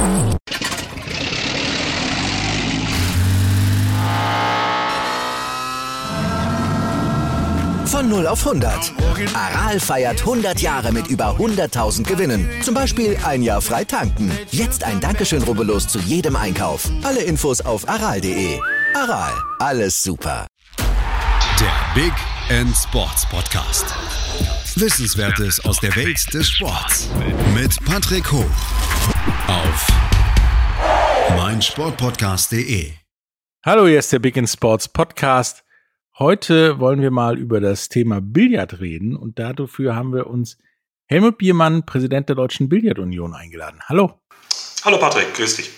Von 0 auf 100. Aral feiert 100 Jahre mit über 100.000 Gewinnen. Zum Beispiel ein Jahr frei tanken. Jetzt ein Dankeschön, rubbellos zu jedem Einkauf. Alle Infos auf aral.de. Aral, alles super. Der Big End Sports Podcast. Wissenswertes aus der Welt des Sports. Mit Patrick Hoch. Auf meinsportpodcast.de. Hallo, hier ist der Big End Sports Podcast. Heute wollen wir mal über das Thema Billard reden und dafür haben wir uns Helmut Biermann, Präsident der Deutschen Billardunion, eingeladen. Hallo. Hallo Patrick, grüß dich.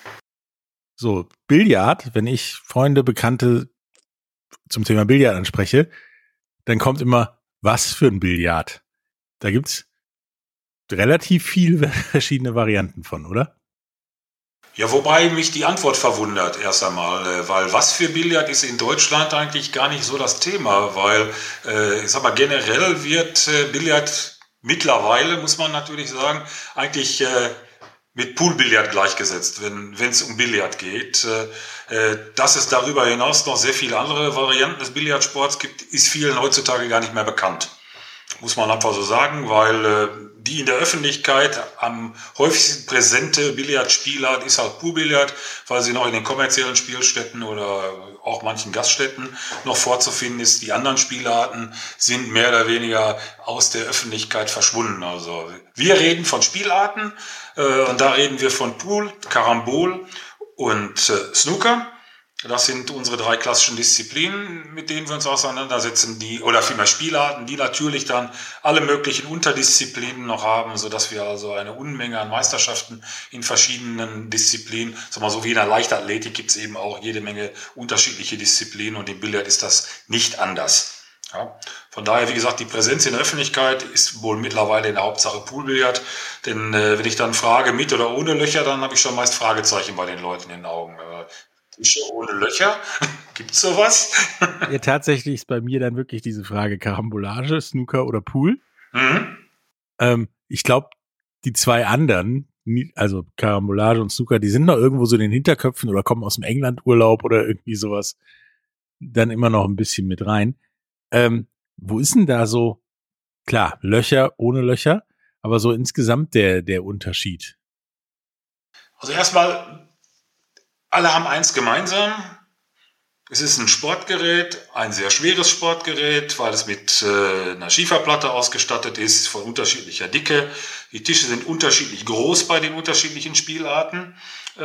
So, Billard, wenn ich Freunde, Bekannte zum Thema Billard anspreche, dann kommt immer, was für ein Billard? Da gibt's relativ viele verschiedene Varianten von, oder? Ja, wobei mich die Antwort verwundert erst einmal, weil was für Billard ist in Deutschland eigentlich gar nicht so das Thema, weil ich sag mal, generell wird Billard mittlerweile, muss man natürlich sagen, eigentlich mit Poolbillard gleichgesetzt, wenn es um Billard geht. Dass es darüber hinaus noch sehr viele andere Varianten des Billardsports gibt, ist vielen heutzutage gar nicht mehr bekannt. Muss man einfach so sagen, weil die in der Öffentlichkeit am häufigsten präsente Billardspielart ist halt Poolbillard, weil sie noch in den kommerziellen Spielstätten oder auch manchen Gaststätten noch vorzufinden ist. Die anderen Spielarten sind mehr oder weniger aus der Öffentlichkeit verschwunden. Also wir reden von Spielarten und da reden wir von Pool, Karambol und Snooker. Das sind unsere 3 klassischen Disziplinen, mit denen wir uns auseinandersetzen, oder vielmehr Spielarten, die natürlich dann alle möglichen Unterdisziplinen noch haben, sodass wir also eine Unmenge an Meisterschaften in verschiedenen Disziplinen, so wie in der Leichtathletik gibt es eben auch jede Menge unterschiedliche Disziplinen und im Billard ist das nicht anders. Ja. Von daher, wie gesagt, die Präsenz in der Öffentlichkeit ist wohl mittlerweile in der Hauptsache Poolbillard, denn wenn ich dann frage, mit oder ohne Löcher, dann habe ich schon meist Fragezeichen bei den Leuten in den Augen. Tische ohne Löcher? Gibt's sowas? Ja, tatsächlich ist bei mir dann wirklich diese Frage Karambolage, Snooker oder Pool. Mhm. Ich glaube, die 2 anderen, also Karambolage und Snooker, die sind noch irgendwo so in den Hinterköpfen oder kommen aus dem England-Urlaub oder irgendwie sowas dann immer noch ein bisschen mit rein. Wo ist denn da so, klar, Löcher ohne Löcher, aber so insgesamt der Unterschied? Also erstmal, alle haben eins gemeinsam. Es ist ein Sportgerät, ein sehr schweres Sportgerät, weil es mit einer Schieferplatte ausgestattet ist, von unterschiedlicher Dicke. Die Tische sind unterschiedlich groß bei den unterschiedlichen Spielarten.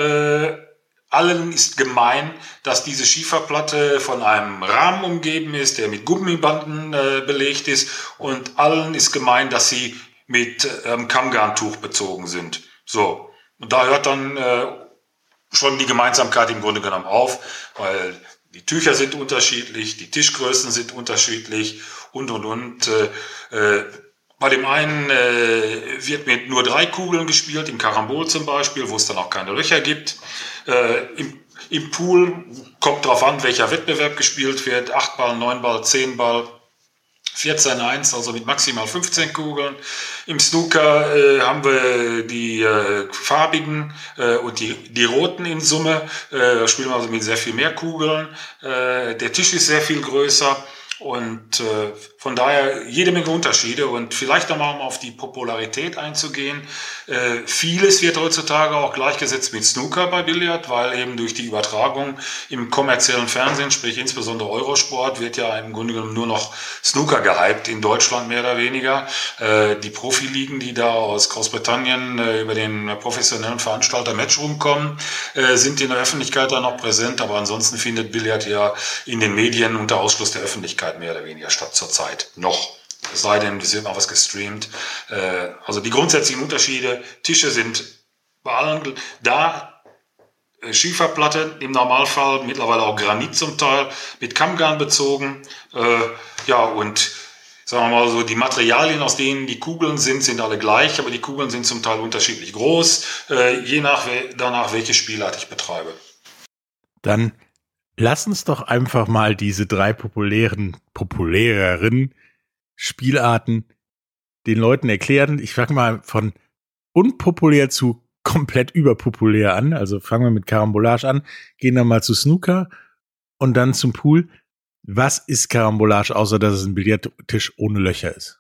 Allen ist gemein, dass diese Schieferplatte von einem Rahmen umgeben ist, der mit Gummibanden belegt ist. Und allen ist gemein, dass sie mit Kammgarntuch bezogen sind. So, und da hört dann schon die Gemeinsamkeit im Grunde genommen auf, weil die Tücher sind unterschiedlich, die Tischgrößen sind unterschiedlich und. Bei dem einen wird mit nur 3 Kugeln gespielt, im Karambol zum Beispiel, wo es dann auch keine Löcher gibt. Im Pool kommt drauf an, welcher Wettbewerb gespielt wird, 8 Ball, 9 Ball, 10 Ball. 14-1, also mit maximal 15 Kugeln. Im Snooker haben wir die farbigen und die roten in Summe. Da spielen wir also mit sehr viel mehr Kugeln. Der Tisch ist sehr viel größer und von daher jede Menge Unterschiede. Und vielleicht nochmal, um auf die Popularität einzugehen. Vieles wird heutzutage auch gleichgesetzt mit Snooker bei Billard, weil eben durch die Übertragung im kommerziellen Fernsehen, sprich insbesondere Eurosport, wird ja im Grunde genommen nur noch Snooker gehypt, in Deutschland mehr oder weniger. Die Profiligen, die da aus Großbritannien über den professionellen Veranstalter Matchroom kommen, sind in der Öffentlichkeit da noch präsent, aber ansonsten findet Billard ja in den Medien unter Ausschluss der Öffentlichkeit mehr oder weniger statt zurzeit. Noch. Es sei denn, es wird mal was gestreamt. Also die grundsätzlichen Unterschiede, Tische sind bei allen da, Schieferplatte im Normalfall, mittlerweile auch Granit zum Teil, mit Kammgarn bezogen. Und sagen wir mal so, die Materialien, aus denen die Kugeln sind alle gleich, aber die Kugeln sind zum Teil unterschiedlich groß, je danach, welche Spielart ich betreibe. Dann lass uns doch einfach mal diese 3 populäreren Spielarten den Leuten erklären. Ich frage mal von unpopulär zu komplett überpopulär an. Also fangen wir mit Karambolage an, gehen dann mal zu Snooker und dann zum Pool. Was ist Karambolage, außer dass es ein Billardtisch ohne Löcher ist?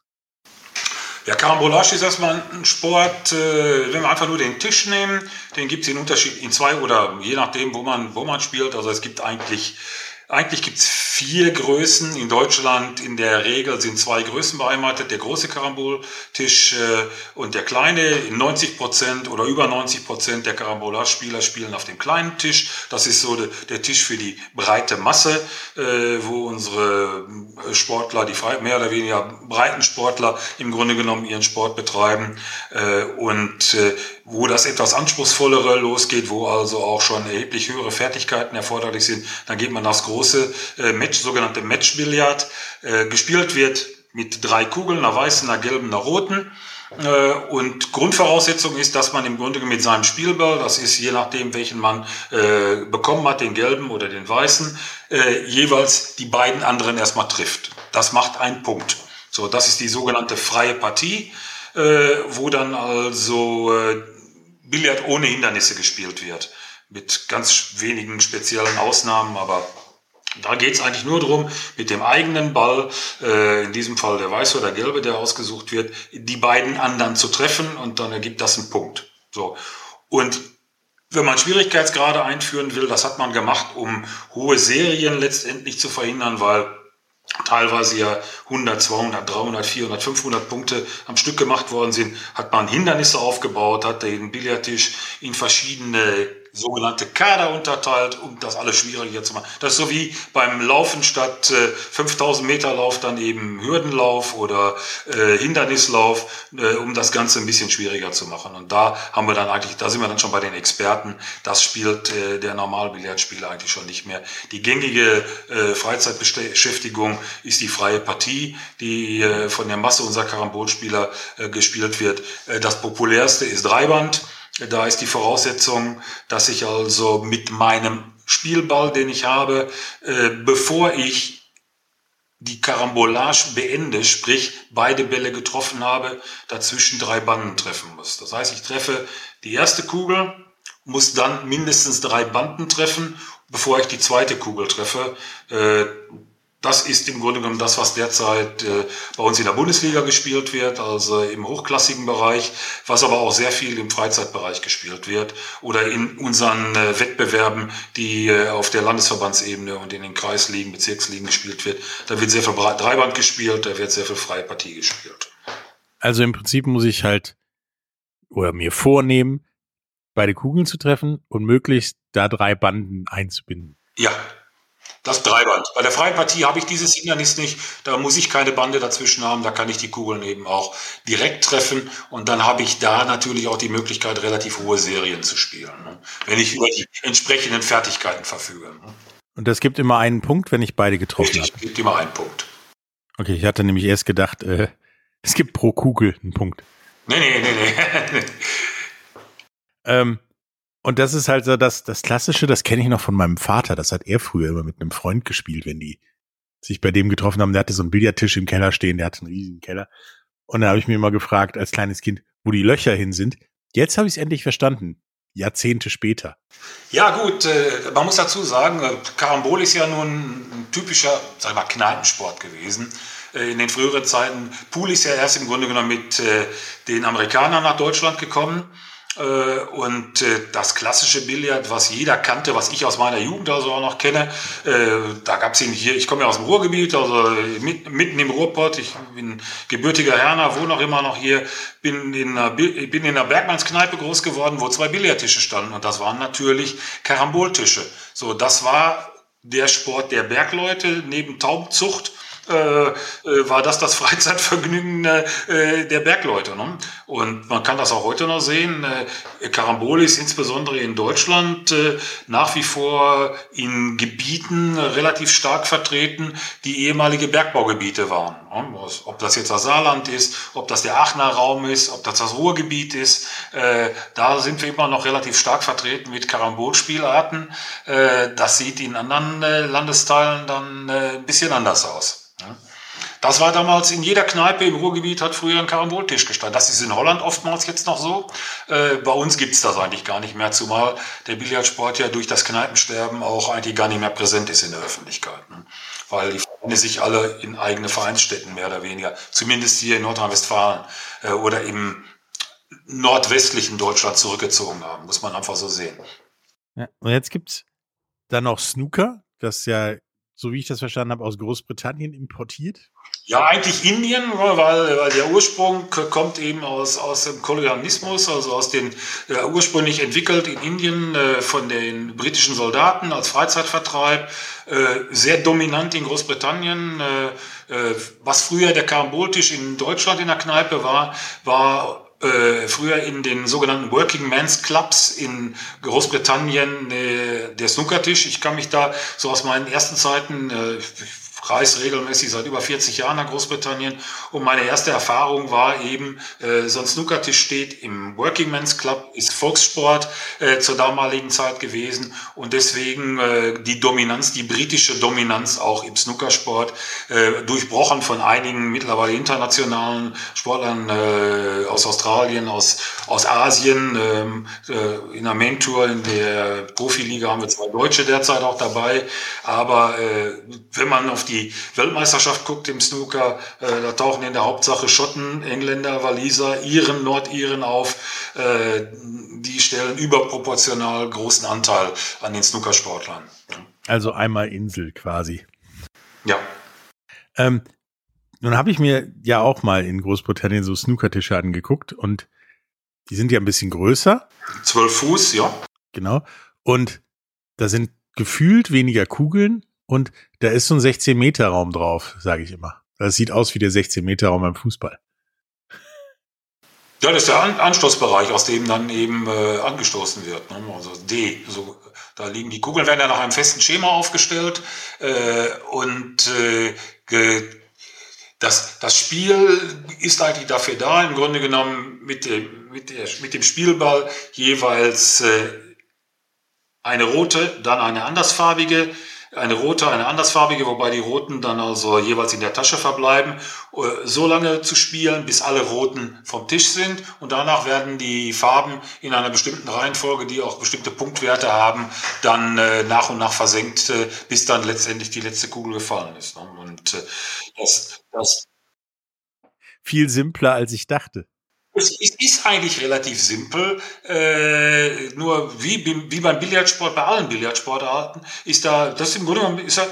Ja, Karambolage ist erstmal ein Sport, wenn wir einfach nur den Tisch nehmen, den gibt es in zwei oder je nachdem, wo man spielt. Also es gibt eigentlich gibt es 4 Größen. In Deutschland in der Regel sind 2 Größen beheimatet, der große Karamboltisch und der kleine. 90% oder über 90% der Karambolage-Spieler spielen auf dem kleinen Tisch. Das ist so der Tisch für die breite Masse, wo unsere Sportler, die mehr oder weniger breiten Sportler im Grunde genommen ihren Sport betreiben und wo das etwas anspruchsvollere losgeht, wo also auch schon erheblich höhere Fertigkeiten erforderlich sind, dann geht man aufs große sogenannte Matchbillard. Gespielt wird mit 3 Kugeln, einer weißen, einer gelben, einer roten. Und Grundvoraussetzung ist, dass man im Grunde mit seinem Spielball, das ist je nachdem, welchen man bekommen hat, den gelben oder den weißen, jeweils die beiden anderen erstmal trifft. Das macht einen Punkt. So, das ist die sogenannte freie Partie, wo dann also Billard ohne Hindernisse gespielt wird. Mit ganz wenigen speziellen Ausnahmen, aber da geht es eigentlich nur darum, mit dem eigenen Ball, in diesem Fall der weiße oder gelbe, der ausgesucht wird, die beiden anderen zu treffen und dann ergibt das einen Punkt. So. Und wenn man Schwierigkeitsgrade einführen will, das hat man gemacht, um hohe Serien letztendlich zu verhindern, weil teilweise ja 100, 200, 300, 400, 500 Punkte am Stück gemacht worden sind, hat man Hindernisse aufgebaut, hat den Billardtisch in verschiedene sogenannte Kader unterteilt, um das alles schwieriger zu machen. Das ist so wie beim Laufen statt 5000 Meter Lauf dann eben Hürdenlauf oder Hindernislauf, um das Ganze ein bisschen schwieriger zu machen. Und da sind wir dann schon bei den Experten. Das spielt der Normalbillardspieler eigentlich schon nicht mehr. Die gängige Freizeitbeschäftigung ist die freie Partie, die von der Masse unserer Karambolspieler gespielt wird. Das populärste ist Dreiband. Da ist die Voraussetzung, dass ich also mit meinem Spielball, den ich habe, bevor ich die Karambolage beende, sprich beide Bälle getroffen habe, dazwischen 3 Banden treffen muss. Das heißt, ich treffe die erste Kugel, muss dann mindestens 3 Banden treffen, bevor ich die zweite Kugel treffe. Das ist im Grunde genommen das, was derzeit bei uns in der Bundesliga gespielt wird, also im hochklassigen Bereich, was aber auch sehr viel im Freizeitbereich gespielt wird oder in unseren Wettbewerben, die auf der Landesverbandsebene und in den Kreisligen, Bezirksligen gespielt wird. Da wird sehr viel Dreiband gespielt, da wird sehr viel freie Partie gespielt. Also im Prinzip muss ich halt oder mir vornehmen, beide Kugeln zu treffen und möglichst da 3 Banden einzubinden. Ja. Das Dreiband. Bei der freien Partie habe ich dieses Hindernis nicht. Da muss ich keine Bande dazwischen haben. Da kann ich die Kugeln eben auch direkt treffen. Und dann habe ich da natürlich auch die Möglichkeit, relativ hohe Serien zu spielen, ne? Wenn ich über die entsprechenden Fertigkeiten verfüge. Ne? Und das gibt immer einen Punkt, wenn ich beide getroffen habe? Richtig, gibt immer einen Punkt. Okay, ich hatte nämlich erst gedacht, es gibt pro Kugel einen Punkt. Nee. Und das ist halt so das Klassische, das kenne ich noch von meinem Vater. Das hat er früher immer mit einem Freund gespielt, wenn die sich bei dem getroffen haben. Der hatte so einen Billardtisch im Keller stehen, der hatte einen riesigen Keller. Und da habe ich mir immer gefragt, als kleines Kind, wo die Löcher hin sind. Jetzt habe ich es endlich verstanden. Jahrzehnte später. Ja gut, man muss dazu sagen, Karambol ist ja nun ein typischer, sag ich mal, Kneipensport gewesen. In den früheren Zeiten, Pool ist ja erst im Grunde genommen mit den Amerikanern nach Deutschland gekommen. Und das klassische Billard, was jeder kannte, was ich aus meiner Jugend also auch noch kenne, da gab es ihn hier, ich komme ja aus dem Ruhrgebiet, also mitten im Ruhrpott, ich bin gebürtiger Herner, wohne auch immer noch hier, bin in einer Bergmannskneipe groß geworden, wo 2 Billardtische standen und das waren natürlich Karamboltische. So, das war der Sport der Bergleute neben Taubenzucht. War das Freizeitvergnügen der Bergleute. Ne? Und man kann das auch heute noch sehen. Karambol ist insbesondere in Deutschland nach wie vor in Gebieten relativ stark vertreten, die ehemalige Bergbaugebiete waren. Ne? Ob das jetzt das Saarland ist, ob das der Aachener Raum ist, ob das Ruhrgebiet ist. Da sind wir immer noch relativ stark vertreten mit Karambolspielarten. Das sieht in anderen Landesteilen dann ein bisschen anders aus. Das war damals in jeder Kneipe im Ruhrgebiet hat früher ein Karamboltisch gestanden. Das ist in Holland oftmals jetzt noch so. Bei uns gibt's das eigentlich gar nicht mehr, zumal der Billardsport ja durch das Kneipensterben auch eigentlich gar nicht mehr präsent ist in der Öffentlichkeit. Ne? Weil die Vereine sich alle in eigene Vereinsstätten mehr oder weniger, zumindest hier in Nordrhein-Westfalen oder im nordwestlichen Deutschland zurückgezogen haben, muss man einfach so sehen. Ja, und jetzt gibt's dann noch Snooker, das ja, so wie ich das verstanden habe, aus Großbritannien importiert. Ja, eigentlich Indien, weil der Ursprung kommt eben aus dem Kolonialismus, also aus den ursprünglich entwickelt in Indien von den britischen Soldaten als Freizeitvertreib, sehr dominant in Großbritannien. Was früher der Karamboltisch in Deutschland in der Kneipe war früher in den sogenannten Working Men's Clubs in Großbritannien der Snookertisch. Ich kann mich da so aus meinen ersten Zeiten, ich reise regelmäßig seit über 40 Jahren nach Großbritannien und meine erste Erfahrung war eben, so ein Snookertisch steht im Working Men's Club, ist Volkssport zur damaligen Zeit gewesen und deswegen die Dominanz, die britische Dominanz auch im Snookersport, durchbrochen von einigen mittlerweile internationalen Sportlern aus Australien, aus Asien. In der Main Tour, in der Profiliga haben wir 2 Deutsche derzeit auch dabei, aber wenn man auf die Weltmeisterschaft guckt im Snooker, da tauchen in der Hauptsache Schotten, Engländer, Waliser, Iren, Nordiren auf. Die stellen überproportional großen Anteil an den Snookersportlern. Also einmal Insel quasi. Ja. Nun habe ich mir ja auch mal in Großbritannien so Snookertische angeguckt und die sind ja ein bisschen größer. 12 Fuß, ja. Genau. Und da sind gefühlt weniger Kugeln. Und da ist so ein 16-Meter-Raum drauf, sage ich immer. Das sieht aus wie der 16-Meter-Raum beim Fußball. Ja, das ist der Anstoßbereich, aus dem dann eben angestoßen wird. Ne? Also D. So, da liegen die Kugeln, werden ja nach einem festen Schema aufgestellt. Das Spiel ist eigentlich dafür da, im Grunde genommen mit dem Spielball jeweils eine rote, dann eine andersfarbige, wobei die roten dann also jeweils in der Tasche verbleiben, so lange zu spielen, bis alle roten vom Tisch sind und danach werden die Farben in einer bestimmten Reihenfolge, die auch bestimmte Punktwerte haben, dann nach und nach versenkt, bis dann letztendlich die letzte Kugel gefallen ist. Und das viel simpler, als ich dachte. Es ist eigentlich relativ simpel, nur wie beim Billardsport, bei allen Billardsportarten, ist im Grunde genommen, ist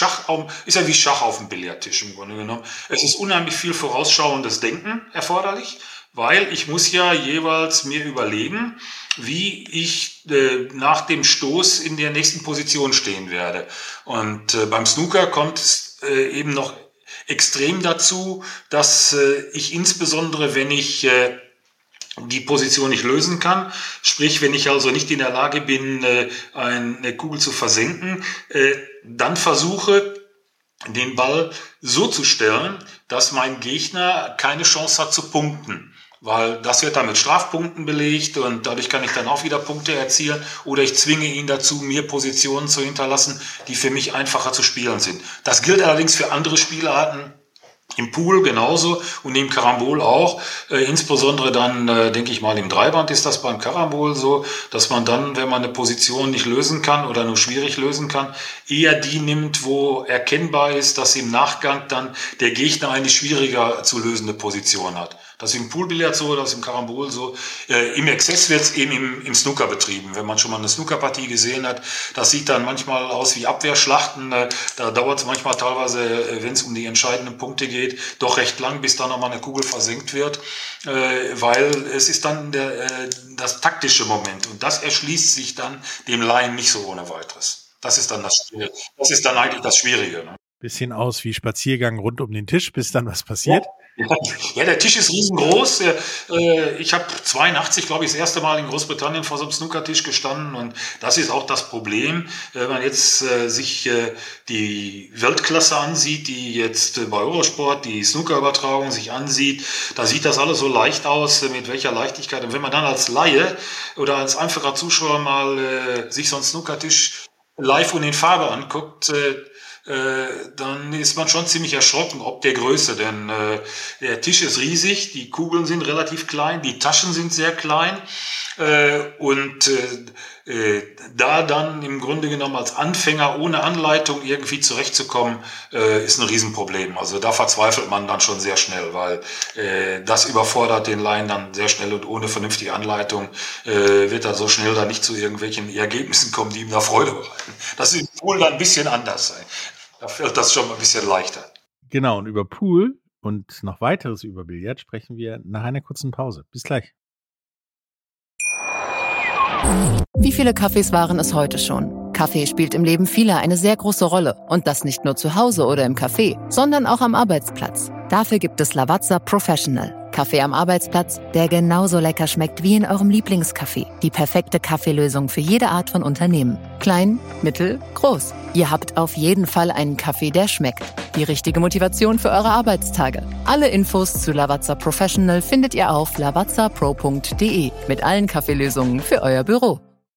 ja wie Schach auf dem Billardtisch im Grunde genommen. Es ist unheimlich viel vorausschauendes Denken erforderlich, weil ich muss ja jeweils mir überlegen, wie ich nach dem Stoß in der nächsten Position stehen werde. Und beim Snooker kommt es eben noch extrem dazu, dass ich insbesondere, wenn ich die Position nicht lösen kann, sprich, wenn ich also nicht in der Lage bin, eine Kugel zu versenken, dann versuche, den Ball so zu stellen, dass mein Gegner keine Chance hat zu punkten. Weil das wird dann mit Strafpunkten belegt und dadurch kann ich dann auch wieder Punkte erzielen oder ich zwinge ihn dazu, mir Positionen zu hinterlassen, die für mich einfacher zu spielen sind. Das gilt allerdings für andere Spielarten im Pool genauso und im Karambol auch. Insbesondere dann, denke ich mal, im Dreiband ist das beim Karambol so, dass man dann, wenn man eine Position nicht lösen kann oder nur schwierig lösen kann, eher die nimmt, wo erkennbar ist, dass im Nachgang dann der Gegner eine schwieriger zu lösende Position hat. Das ist im Poolbillard so, das ist im Karambol so. Im Exzess wird es eben im Snooker betrieben. Wenn man schon mal eine Snookerpartie gesehen hat, das sieht dann manchmal aus wie Abwehrschlachten. Da dauert es manchmal teilweise, wenn es um die entscheidenden Punkte geht, doch recht lang, bis dann nochmal eine Kugel versenkt wird. Weil es ist dann das taktische Moment. Und das erschließt sich dann dem Laien nicht so ohne weiteres. Das ist dann eigentlich das Schwierige. Ne? Bisschen aus wie Spaziergang rund um den Tisch, bis dann was passiert. Ja, der Tisch ist riesengroß. Ich habe 82, glaube ich, das erste Mal in Großbritannien vor so einem Snookertisch gestanden und das ist auch das Problem, wenn man jetzt sich die Weltklasse ansieht, die jetzt bei Eurosport die Snookerübertragung sich ansieht, da sieht das alles so leicht aus, mit welcher Leichtigkeit. Und wenn man dann als Laie oder als einfacher Zuschauer mal sich so einen Snookertisch live und in Farbe anguckt, dann ist man schon ziemlich erschrocken, ob der Größe, denn der Tisch ist riesig, die Kugeln sind relativ klein, die Taschen sind sehr klein und da dann im Grunde genommen als Anfänger ohne Anleitung irgendwie zurechtzukommen, ist ein Riesenproblem. Also da verzweifelt man dann schon sehr schnell, weil das überfordert den Laien dann sehr schnell und ohne vernünftige Anleitung wird er so schnell dann nicht zu irgendwelchen Ergebnissen kommen, die ihm da Freude bereiten. Das ist im Pool dann ein bisschen anders. Da fällt das schon mal ein bisschen leichter. Genau, und über Pool und noch weiteres über Billard sprechen wir nach einer kurzen Pause. Bis gleich. Wie viele Kaffees waren es heute schon? Kaffee spielt im Leben vieler eine sehr große Rolle. Und das nicht nur zu Hause oder im Café, sondern auch am Arbeitsplatz. Dafür gibt es Lavazza Professional. Kaffee am Arbeitsplatz, der genauso lecker schmeckt wie in eurem Lieblingscafé. Die perfekte Kaffeelösung für jede Art von Unternehmen. Klein, mittel, groß. Ihr habt auf jeden Fall einen Kaffee, der schmeckt. Die richtige Motivation für eure Arbeitstage. Alle Infos zu Lavazza Professional findet ihr auf lavazzapro.de mit allen Kaffeelösungen für euer Büro.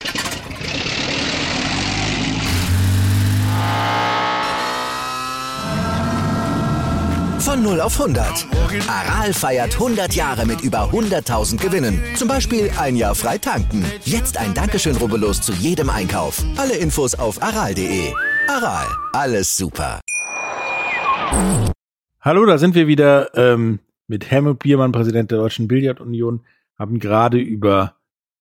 Von 0 auf 100. Aral feiert 100 Jahre mit über 100.000 Gewinnen. Zum Beispiel ein Jahr frei tanken. Jetzt ein Dankeschön, rubbellos zu jedem Einkauf. Alle Infos auf aral.de. Aral, alles super. Hallo, da sind wir wieder mit Helmut Biermann, Präsident der Deutschen Billardunion. Haben gerade über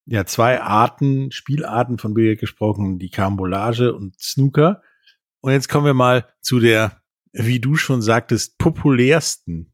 zwei Spielarten von Billard gesprochen, die Karambolage und Snooker. Und jetzt kommen wir mal zu der, wie du schon sagtest, populärsten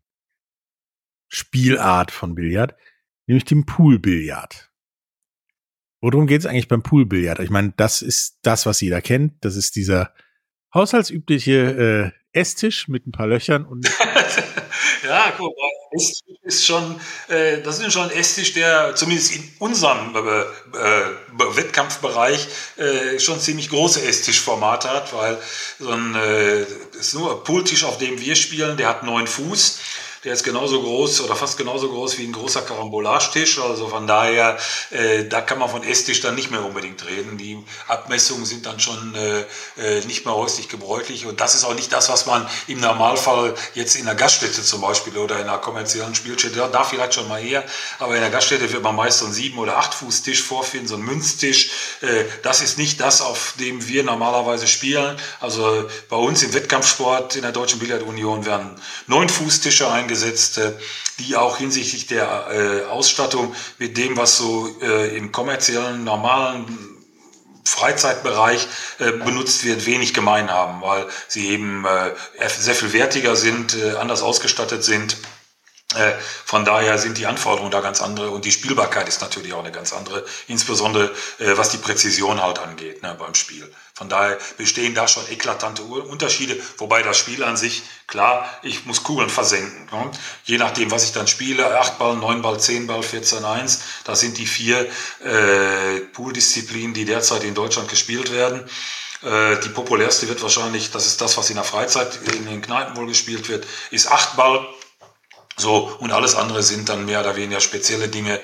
Spielart von Billard, nämlich dem Poolbillard. Worum geht es eigentlich beim Poolbillard? Ich meine, das ist das, was jeder kennt. Das ist dieser haushaltsübliche Esstisch mit ein paar Löchern und ja, guck mal, das ist schon ein Esstisch, der zumindest in unserem Wettkampfbereich schon ziemlich große Esstischformate hat, weil so ein ist nur ein Pooltisch, auf dem wir spielen, der hat 9 Fuß. Der ist genauso groß oder fast genauso groß wie ein großer Karambolagetisch. Also von daher, da kann man von Esstisch dann nicht mehr unbedingt reden. Die Abmessungen sind dann schon nicht mehr häuslich gebräuchlich. Und das ist auch nicht das, was man im Normalfall jetzt in der Gaststätte zum Beispiel oder in einer kommerziellen Spielstätte, da vielleicht schon mal eher, aber in der Gaststätte wird man meist so einen 7- oder 8-Fuß-Tisch vorfinden, so einen Münztisch. Das ist nicht das, auf dem wir normalerweise spielen. Also bei uns im Wettkampfsport in der Deutschen Billardunion werden 9-Fuß-Tische eingesetzt, die auch hinsichtlich der Ausstattung mit dem, was so im kommerziellen, normalen Freizeitbereich benutzt wird, wenig gemein haben, weil sie eben sehr viel wertiger sind, anders ausgestattet sind. Von daher sind die Anforderungen da ganz andere und die Spielbarkeit ist natürlich auch eine ganz andere, insbesondere was die Präzision halt angeht, ne, beim Spiel. Von daher bestehen da schon eklatante Unterschiede, wobei das Spiel an sich, klar, ich muss Kugeln versenken. Ne? Je nachdem, was ich dann spiele, 8 Ball, 9 Ball, 10 Ball, 14-1, das sind die 4 Pool-Disziplinen, die derzeit in Deutschland gespielt werden. Die populärste wird wahrscheinlich, das ist das, was in der Freizeit in den Kneipen wohl gespielt wird, ist 8 Ball. So, und alles andere sind dann mehr oder weniger spezielle Dinge,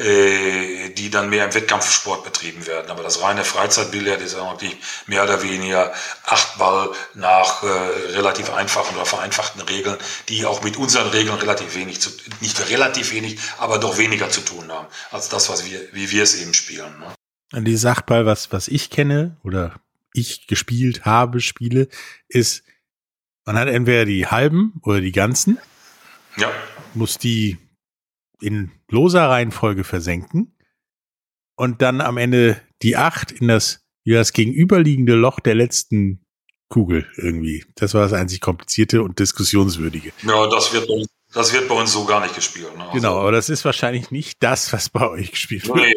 die dann mehr im Wettkampfsport betrieben werden. Aber das reine Freizeitbillard ist eigentlich mehr oder weniger 8 Ball nach relativ einfachen oder vereinfachten Regeln, die auch mit unseren Regeln relativ wenig nicht relativ wenig, aber doch weniger zu tun haben, als das, wie wir es eben spielen. Ne? An dieses 8-Ball, was ich kenne oder ich gespielt habe, spiele, ist, man hat entweder die halben oder die ganzen. Ja. Muss die in loser Reihenfolge versenken und dann am Ende die 8 in das gegenüberliegende Loch der letzten Kugel irgendwie. Das war das einzig Komplizierte und Diskussionswürdige. Ja, das wird bei uns so gar nicht gespielt. Ne? Also, genau, aber das ist wahrscheinlich nicht das, was bei euch gespielt wird. Nee,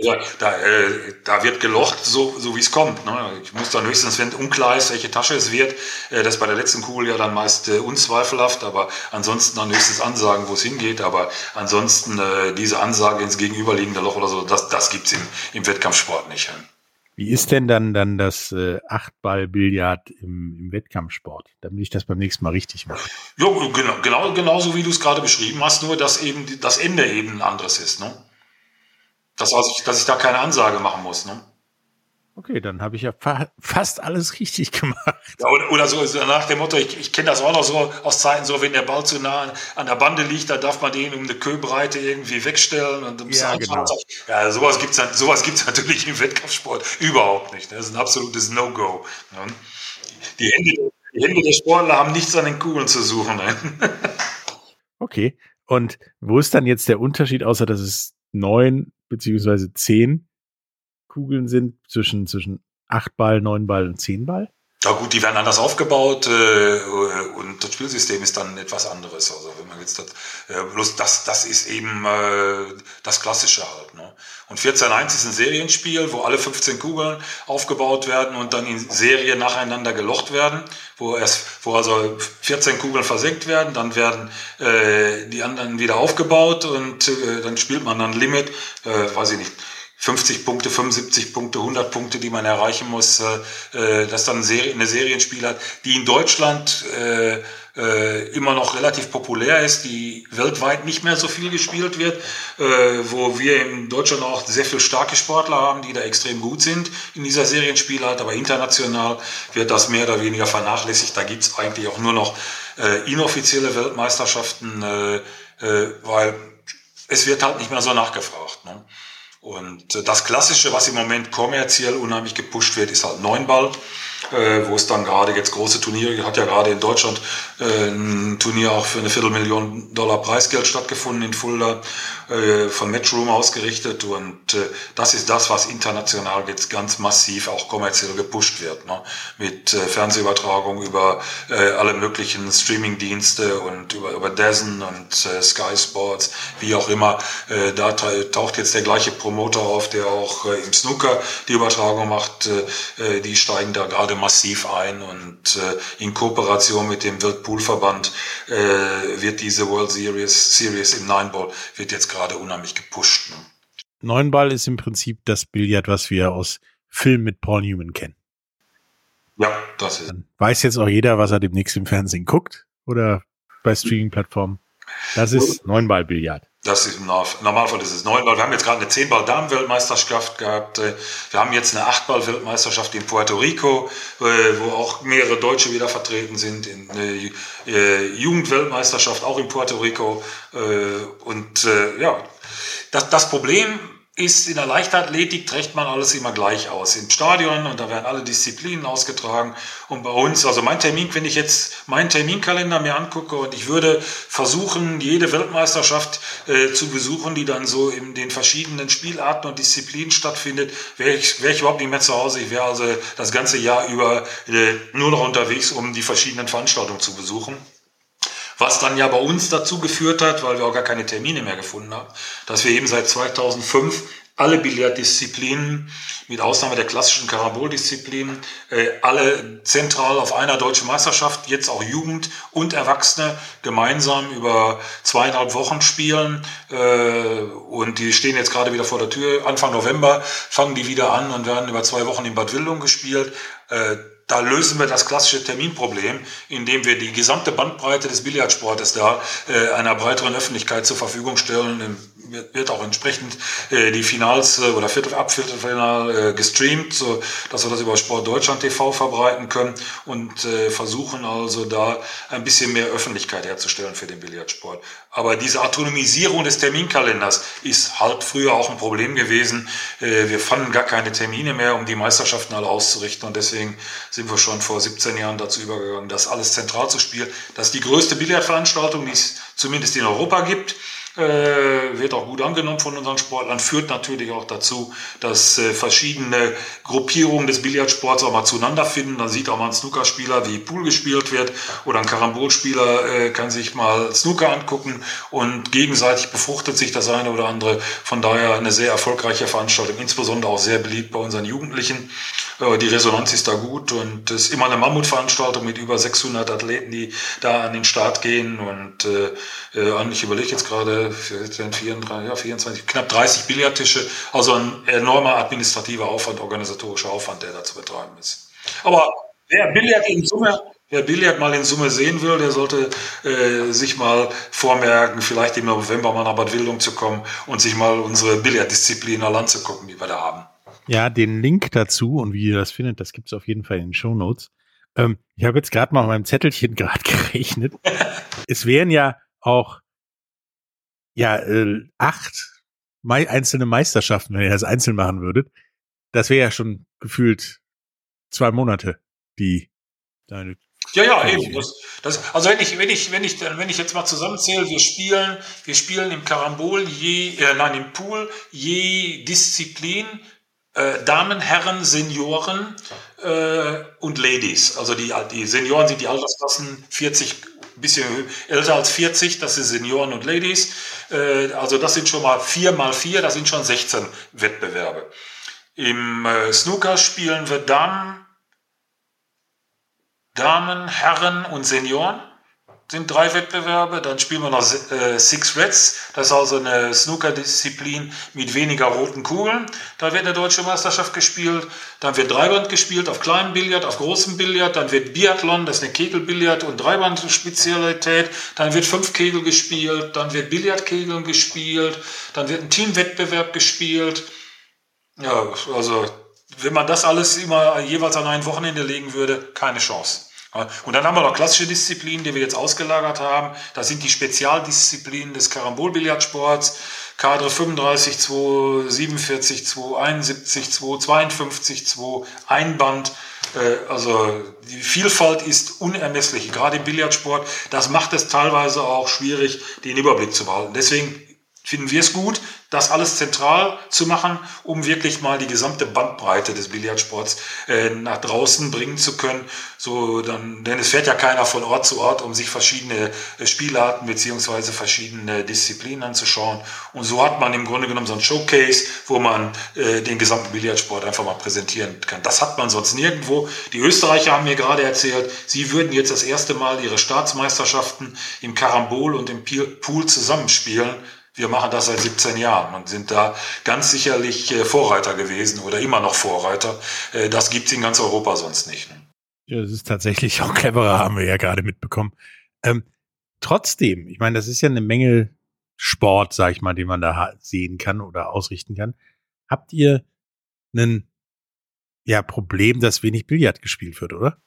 da wird gelocht, so wie es kommt. Ne? Ich muss dann höchstens, wenn unklar ist, welche Tasche es wird, das ist bei der letzten Kugel ja dann meist unzweifelhaft, aber ansonsten dann höchstens ansagen, wo es hingeht, aber ansonsten diese Ansage ins gegenüberliegende Loch oder so, das gibt's im Wettkampfsport nicht. Wie ist denn dann das 8-Ball-Billard im Wettkampfsport, damit ich das beim nächsten Mal richtig mache? Ja, genauso wie du es gerade beschrieben hast, nur dass eben das Ende eben ein anderes ist. Ne? Dass ich da keine Ansage machen muss. Ne? Okay, dann habe ich ja fast alles richtig gemacht. Ja, oder so nach dem Motto, ich kenne das auch noch so aus Zeiten, so wenn der Ball zu nah an der Bande liegt, dann darf man den um eine Köbreite irgendwie wegstellen. Und Genau. Ja, sowas gibt's natürlich im Wettkampfsport überhaupt nicht. Das ist ein absolutes No-Go. Die Hände der Sportler haben nichts an den Kugeln zu suchen. Okay, und wo ist dann jetzt der Unterschied, außer dass es 9 beziehungsweise 10 Kugeln sind zwischen 8 Ball, 9 Ball und 10 Ball? Ja gut, die werden anders aufgebaut und das Spielsystem ist dann etwas anderes. Also wenn man jetzt bloß das ist eben das Klassische halt. Ne? Und 14-1 ist ein Serienspiel, wo alle 15 Kugeln aufgebaut werden und dann in Serie nacheinander gelocht werden, wo also 14 Kugeln versenkt werden, dann werden die anderen wieder aufgebaut und dann spielt man dann Limit, weiß ich nicht, 50 Punkte, 75 Punkte, 100 Punkte, die man erreichen muss, dass dann eine Serienspiel hat, die in Deutschland immer noch relativ populär ist, die weltweit nicht mehr so viel gespielt wird, wo wir in Deutschland auch sehr viele starke Sportler haben, die da extrem gut sind in dieser Serienspielart, aber international wird das mehr oder weniger vernachlässigt. Da gibt's eigentlich auch nur noch inoffizielle Weltmeisterschaften, weil es wird halt nicht mehr so nachgefragt. Ne? Und das Klassische, was im Moment kommerziell unheimlich gepusht wird, ist halt 9-Ball, wo es dann gerade jetzt große Turniere, hat ja gerade in Deutschland ein Turnier auch für eine $250,000 Preisgeld stattgefunden in Fulda, von Matchroom ausgerichtet, und das ist das, was international jetzt ganz massiv auch kommerziell gepusht wird, ne? Mit Fernsehübertragung über alle möglichen Streamingdienste und über DAZN und Sky Sports, wie auch immer. Da taucht jetzt der gleiche Promoter auf, der auch im Snooker die Übertragung macht. Die steigen da gerade massiv ein, und in Kooperation mit dem World Pool Verband wird diese World Series im 9-Ball wird jetzt gerade unheimlich gepusht. Ne? 9-Ball ist im Prinzip das Billard, was wir aus Filmen mit Paul Newman kennen. Ja, das ist. Dann weiß jetzt auch jeder, was er demnächst im Fernsehen guckt oder bei Streaming-Plattformen. Das ist 9-Ball-Billard. Das ist im Normalfall ist es 9-Ball. Wir haben jetzt gerade eine 10-Ball-Damen-Weltmeisterschaft gehabt. Wir haben jetzt eine 8-Ball-Weltmeisterschaft in Puerto Rico, wo auch mehrere Deutsche wieder vertreten sind. In eine Jugendweltmeisterschaft auch in Puerto Rico. Das Problem ist, in der Leichtathletik trägt man alles immer gleich aus. Im Stadion, und da werden alle Disziplinen ausgetragen. Und bei uns, also wenn ich jetzt meinen Terminkalender mir angucke und ich würde versuchen, jede Weltmeisterschaft zu besuchen, die dann so in den verschiedenen Spielarten und Disziplinen stattfindet, wäre ich überhaupt nicht mehr zu Hause. Ich wäre also das ganze Jahr über nur noch unterwegs, um die verschiedenen Veranstaltungen zu besuchen. Was dann ja bei uns dazu geführt hat, weil wir auch gar keine Termine mehr gefunden haben, dass wir eben seit 2005 alle Billarddisziplinen, mit Ausnahme der klassischen Karamboldisziplinen, alle zentral auf einer deutschen Meisterschaft, jetzt auch Jugend und Erwachsene, gemeinsam über 2,5 Wochen spielen. Und die stehen jetzt gerade wieder vor der Tür. Anfang November fangen die wieder an und werden über 2 Wochen in Bad Wildung gespielt. Da lösen wir das klassische Terminproblem, indem wir die gesamte Bandbreite des Billardsportes da einer breiteren Öffentlichkeit zur Verfügung stellen. Wird auch entsprechend die Finals oder Viertelfinal gestreamt, so dass wir das über Sport Deutschland TV verbreiten können, und versuchen also da ein bisschen mehr Öffentlichkeit herzustellen für den Billardsport. Aber diese Autonomisierung des Terminkalenders ist halt früher auch ein Problem gewesen. Wir fanden gar keine Termine mehr, um die Meisterschaften alle auszurichten, und deswegen sind wir schon vor 17 Jahren dazu übergegangen, das alles zentral zu spielen. Das ist die größte Billardveranstaltung, die es zumindest in Europa gibt. Wird auch gut angenommen von unseren Sportlern, führt natürlich auch dazu, dass verschiedene Gruppierungen des Billardsports auch mal zueinander finden. Dann sieht auch mal ein Snookerspieler, wie Pool gespielt wird, oder ein Karambolspieler kann sich mal Snooker angucken, und gegenseitig befruchtet sich das eine oder andere. Von daher eine sehr erfolgreiche Veranstaltung, insbesondere auch sehr beliebt bei unseren Jugendlichen. Die Resonanz ist da gut, und es ist immer eine Mammutveranstaltung mit über 600 Athleten, die da an den Start gehen, und ich überlege jetzt gerade, 24, knapp 30 Billardtische, also ein enormer administrativer Aufwand, organisatorischer Aufwand, der da zu betreiben ist. Aber wer Billard mal in Summe sehen will, der sollte sich mal vormerken, vielleicht im November mal nach Bad Wildung zu kommen und sich mal unsere Billarddisziplin allein zu gucken, die wir da haben. Ja, den Link dazu und wie ihr das findet, das gibt's auf jeden Fall in den Shownotes. Ich habe jetzt gerade mal auf meinem Zettelchen gerade gerechnet. Es wären ja auch 8 einzelne Meisterschaften, wenn ihr das einzeln machen würdet. Das wäre ja schon gefühlt 2 Monate, die deine. Ja, eben. Also wenn ich jetzt mal zusammenzähle, wir spielen im Karambol im Pool je Disziplin, Damen, Herren, Senioren und Ladies. Also die Senioren sind die Altersklassen 40, ein bisschen älter als 40, das sind Senioren und Ladies. Also das sind schon mal 4 mal 4, das sind schon 16 Wettbewerbe. Im Snooker spielen wir Damen, Herren und Senioren. Sind 3 Wettbewerbe. Dann spielen wir noch Six Reds. Das ist also eine Snooker-Disziplin mit weniger roten Kugeln. Da wird eine deutsche Meisterschaft gespielt. Dann wird Dreiband gespielt auf kleinem Billard, auf großem Billard. Dann wird Biathlon, das ist eine Kegelbillard- und Dreiband-Spezialität. Dann wird 5 Kegel gespielt. Dann wird Billardkegeln gespielt. Dann wird ein Teamwettbewerb gespielt. Ja, also wenn man das alles immer jeweils an ein Wochenende legen würde, keine Chance. Und dann haben wir noch klassische Disziplinen, die wir jetzt ausgelagert haben. Das sind die Spezialdisziplinen des Karambolbillardsports. Kadre 35, 2, 47, 2, 71, 2, 52, 2, Einband. Also die Vielfalt ist unermesslich, gerade im Billardsport. Das macht es teilweise auch schwierig, den Überblick zu behalten. Deswegen finden wir es gut, das alles zentral zu machen, um wirklich mal die gesamte Bandbreite des Billardsports nach draußen bringen zu können. Denn es fährt ja keiner von Ort zu Ort, um sich verschiedene Spielarten beziehungsweise verschiedene Disziplinen anzuschauen. Und so hat man im Grunde genommen so ein Showcase, wo man den gesamten Billardsport einfach mal präsentieren kann. Das hat man sonst nirgendwo. Die Österreicher haben mir gerade erzählt, sie würden jetzt das erste Mal ihre Staatsmeisterschaften im Karambol und im Pool zusammenspielen. Wir machen das seit 17 Jahren und sind da ganz sicherlich Vorreiter gewesen oder immer noch Vorreiter. Das gibt's in ganz Europa sonst nicht. Ja, das ist tatsächlich auch cleverer, haben wir ja gerade mitbekommen. Trotzdem, ich meine, das ist ja eine Menge Sport, sag ich mal, den man da sehen kann oder ausrichten kann. Habt ihr ein Problem, dass wenig Billard gespielt wird, oder?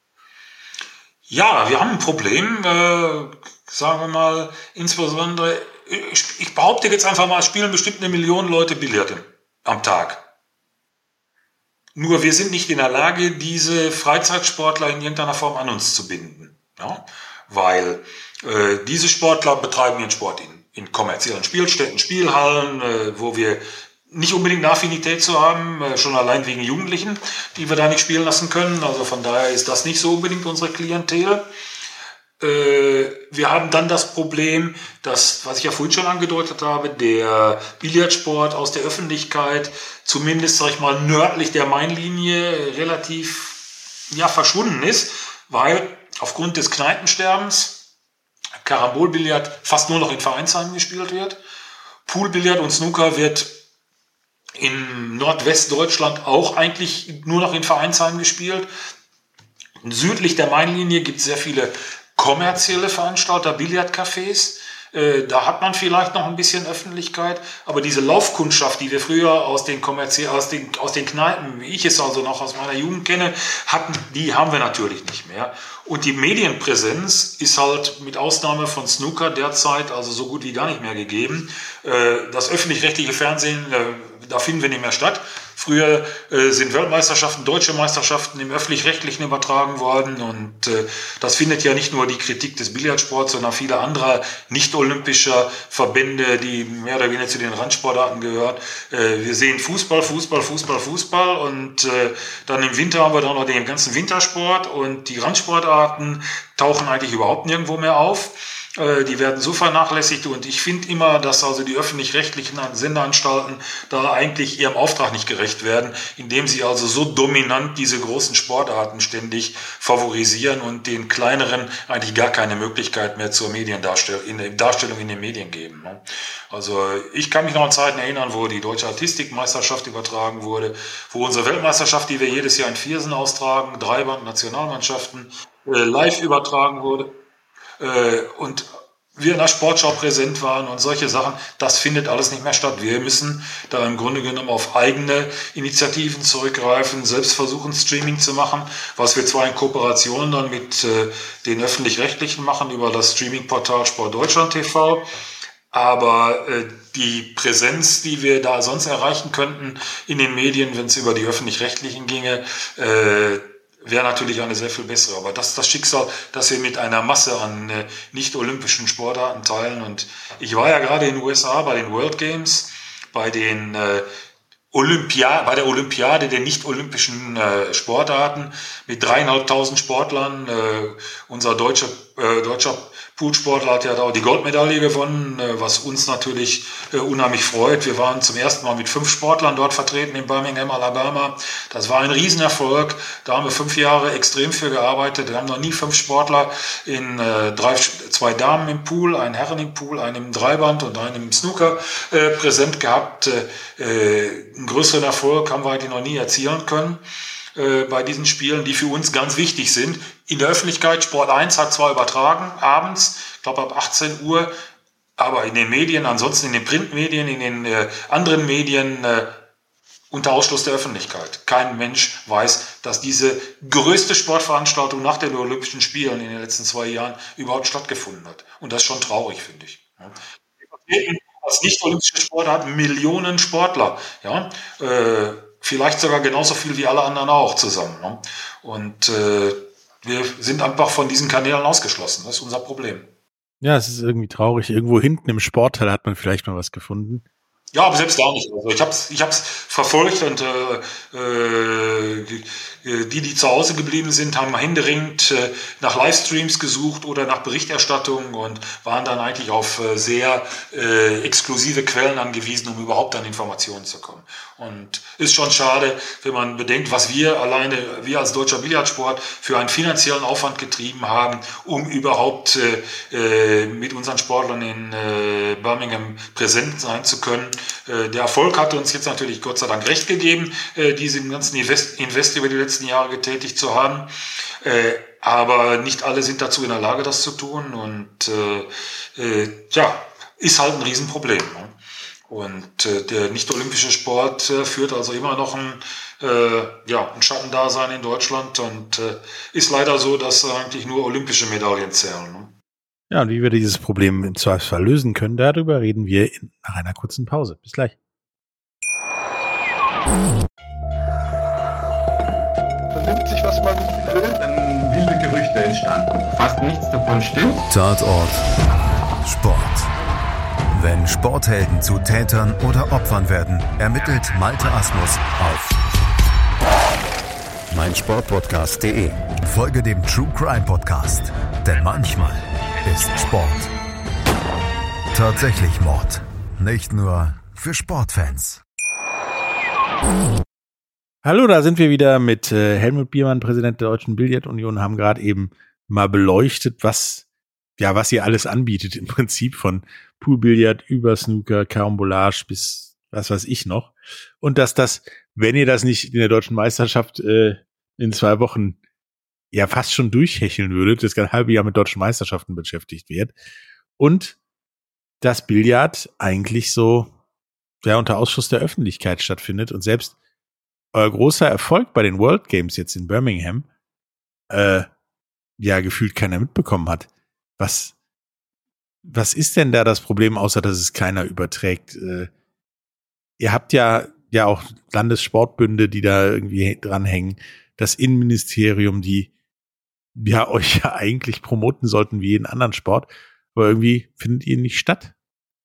Ja, wir haben ein Problem, sagen wir mal, insbesondere, ich behaupte jetzt einfach mal, es spielen bestimmt 1 Million Leute Billard am Tag. Nur wir sind nicht in der Lage, diese Freizeitsportler in irgendeiner Form an uns zu binden. Ja? Weil diese Sportler betreiben ihren Sport in kommerziellen Spielstätten, Spielhallen, wo wir nicht unbedingt eine Affinität zu haben, schon allein wegen Jugendlichen, die wir da nicht spielen lassen können. Also von daher ist das nicht so unbedingt unsere Klientel. Wir haben dann das Problem, dass, was ich ja vorhin schon angedeutet habe, der Billardsport aus der Öffentlichkeit, zumindest, sag ich mal, nördlich der Mainlinie relativ verschwunden ist, weil aufgrund des Kneipensterbens Karambolbillard fast nur noch in Vereinsheimen gespielt wird. Poolbillard und Snooker wird in Nordwestdeutschland auch eigentlich nur noch in Vereinsheimen gespielt. Südlich der Mainlinie gibt es sehr viele kommerzielle Veranstalter, Billardcafés. Da hat man vielleicht noch ein bisschen Öffentlichkeit, aber diese Laufkundschaft, die wir früher aus den Kneipen, wie ich es also noch aus meiner Jugend kenne, hatten, die haben wir natürlich nicht mehr. Und die Medienpräsenz ist halt mit Ausnahme von Snooker derzeit also so gut wie gar nicht mehr gegeben. Das öffentlich-rechtliche Fernsehen, da finden wir nicht mehr statt. Früher sind Weltmeisterschaften, deutsche Meisterschaften im Öffentlich-Rechtlichen übertragen worden und das findet ja nicht nur die Kritik des Billardsports, sondern viele andere nicht-olympischer Verbände, die mehr oder weniger zu den Randsportarten gehören. Wir sehen Fußball und dann im Winter haben wir dann noch den ganzen Wintersport und die Randsportarten tauchen eigentlich überhaupt nirgendwo mehr auf. Die werden so vernachlässigt und ich finde immer, dass also die öffentlich-rechtlichen Sendeanstalten da eigentlich ihrem Auftrag nicht gerecht werden, indem sie also so dominant diese großen Sportarten ständig favorisieren und den kleineren eigentlich gar keine Möglichkeit mehr zur Darstellung in den Medien geben. Also ich kann mich noch an Zeiten erinnern, wo die Deutsche Artistikmeisterschaft übertragen wurde, wo unsere Weltmeisterschaft, die wir jedes Jahr in Viersen austragen, Dreiband, Nationalmannschaften, live übertragen wurde. Und wir in der Sportschau präsent waren und solche Sachen, das findet alles nicht mehr statt. Wir müssen da im Grunde genommen auf eigene Initiativen zurückgreifen, selbst versuchen, Streaming zu machen, was wir zwar in Kooperation dann mit den Öffentlich-Rechtlichen machen über das Streaming-Portal Sport Deutschland TV, aber die Präsenz, die wir da sonst erreichen könnten in den Medien, wenn es über die Öffentlich-Rechtlichen ginge, wäre natürlich eine sehr viel bessere. Aber das ist das Schicksal, das wir mit einer Masse an nicht-olympischen Sportarten teilen. Und ich war ja gerade in den USA bei den World Games, bei den bei der Olympiade der nicht-olympischen Sportarten mit 3.500 Sportlern. Unser deutscher Poolsportler hat ja da auch die Goldmedaille gewonnen, was uns natürlich unheimlich freut. Wir waren zum ersten Mal mit 5 Sportlern dort vertreten in Birmingham, Alabama. Das war ein Riesenerfolg. Da haben wir 5 Jahre extrem für gearbeitet. Wir haben noch nie 5 Sportler in 2 Damen im Pool, einen Herren im Pool, einen im Dreiband und einen im Snooker präsent gehabt. Einen größeren Erfolg haben wir eigentlich noch nie erzielen können bei diesen Spielen, die für uns ganz wichtig sind. In der Öffentlichkeit, Sport 1 hat zwar übertragen, abends, ich glaube ab 18 Uhr, aber in den Medien, ansonsten in den Printmedien, in den anderen Medien, unter Ausschluss der Öffentlichkeit. Kein Mensch weiß, dass diese größte Sportveranstaltung nach den Olympischen Spielen in den letzten 2 Jahren überhaupt stattgefunden hat. Und das ist schon traurig, finde ich. Als nicht-olympische Sportart Millionen Sportler, ja, vielleicht sogar genauso viel wie alle anderen auch zusammen. Ne? Und wir sind einfach von diesen Kanälen ausgeschlossen. Das ist unser Problem. Ja, es ist irgendwie traurig. Irgendwo hinten im Sportteil hat man vielleicht mal was gefunden. Ja, aber selbst da nicht. Also ich hab's verfolgt und die zu Hause geblieben sind, haben händeringend nach Livestreams gesucht oder nach Berichterstattung und waren dann eigentlich auf sehr exklusive Quellen angewiesen, um überhaupt an Informationen zu kommen. Und ist schon schade, wenn man bedenkt, was wir als deutscher Billardsport für einen finanziellen Aufwand getrieben haben, um überhaupt mit unsern Sportlern in Birmingham präsent sein zu können. Der Erfolg hat uns jetzt natürlich Gott sei Dank recht gegeben, diesen ganzen Invest über die letzten Jahre getätigt zu haben. Aber nicht alle sind dazu in der Lage, das zu tun. Und ist halt ein Riesenproblem. Ne? Und der nicht-olympische Sport führt also immer noch ein Schattendasein in Deutschland und ist leider so, dass eigentlich nur olympische Medaillen zählen. Ne? Ja, und wie wir dieses Problem im Zweifelsfall lösen können, darüber reden wir nach einer kurzen Pause. Bis gleich. Vernimmt sich, was man will, dann wilde Gerüchte entstanden. Fast nichts davon stimmt. Tatort Sport. Wenn Sporthelden zu Tätern oder Opfern werden, ermittelt Malte Asmus auf meinsportpodcast.de. Folge dem True Crime Podcast, denn manchmal ist Sport tatsächlich Mord. Nicht nur für Sportfans. Hallo, da sind wir wieder mit Helmut Biermann, Präsident der Deutschen Billardunion, haben gerade eben mal beleuchtet, was ihr alles anbietet, im Prinzip von Poolbillard über Snooker, Carambolage bis was weiß ich noch. Und dass das, wenn ihr das nicht in der deutschen Meisterschaft in 2 Wochen ja fast schon durchhecheln würdet, das halbe Jahr mit deutschen Meisterschaften beschäftigt wird. Und dass Billard eigentlich so unter Ausschluss der Öffentlichkeit stattfindet und selbst euer großer Erfolg bei den World Games jetzt in Birmingham gefühlt keiner mitbekommen hat. Was ist denn da das Problem, außer dass es keiner überträgt? Ihr habt ja auch Landessportbünde, die da irgendwie dranhängen, das Innenministerium, die euch ja eigentlich promoten sollten wie jeden anderen Sport, aber irgendwie findet ihr nicht statt.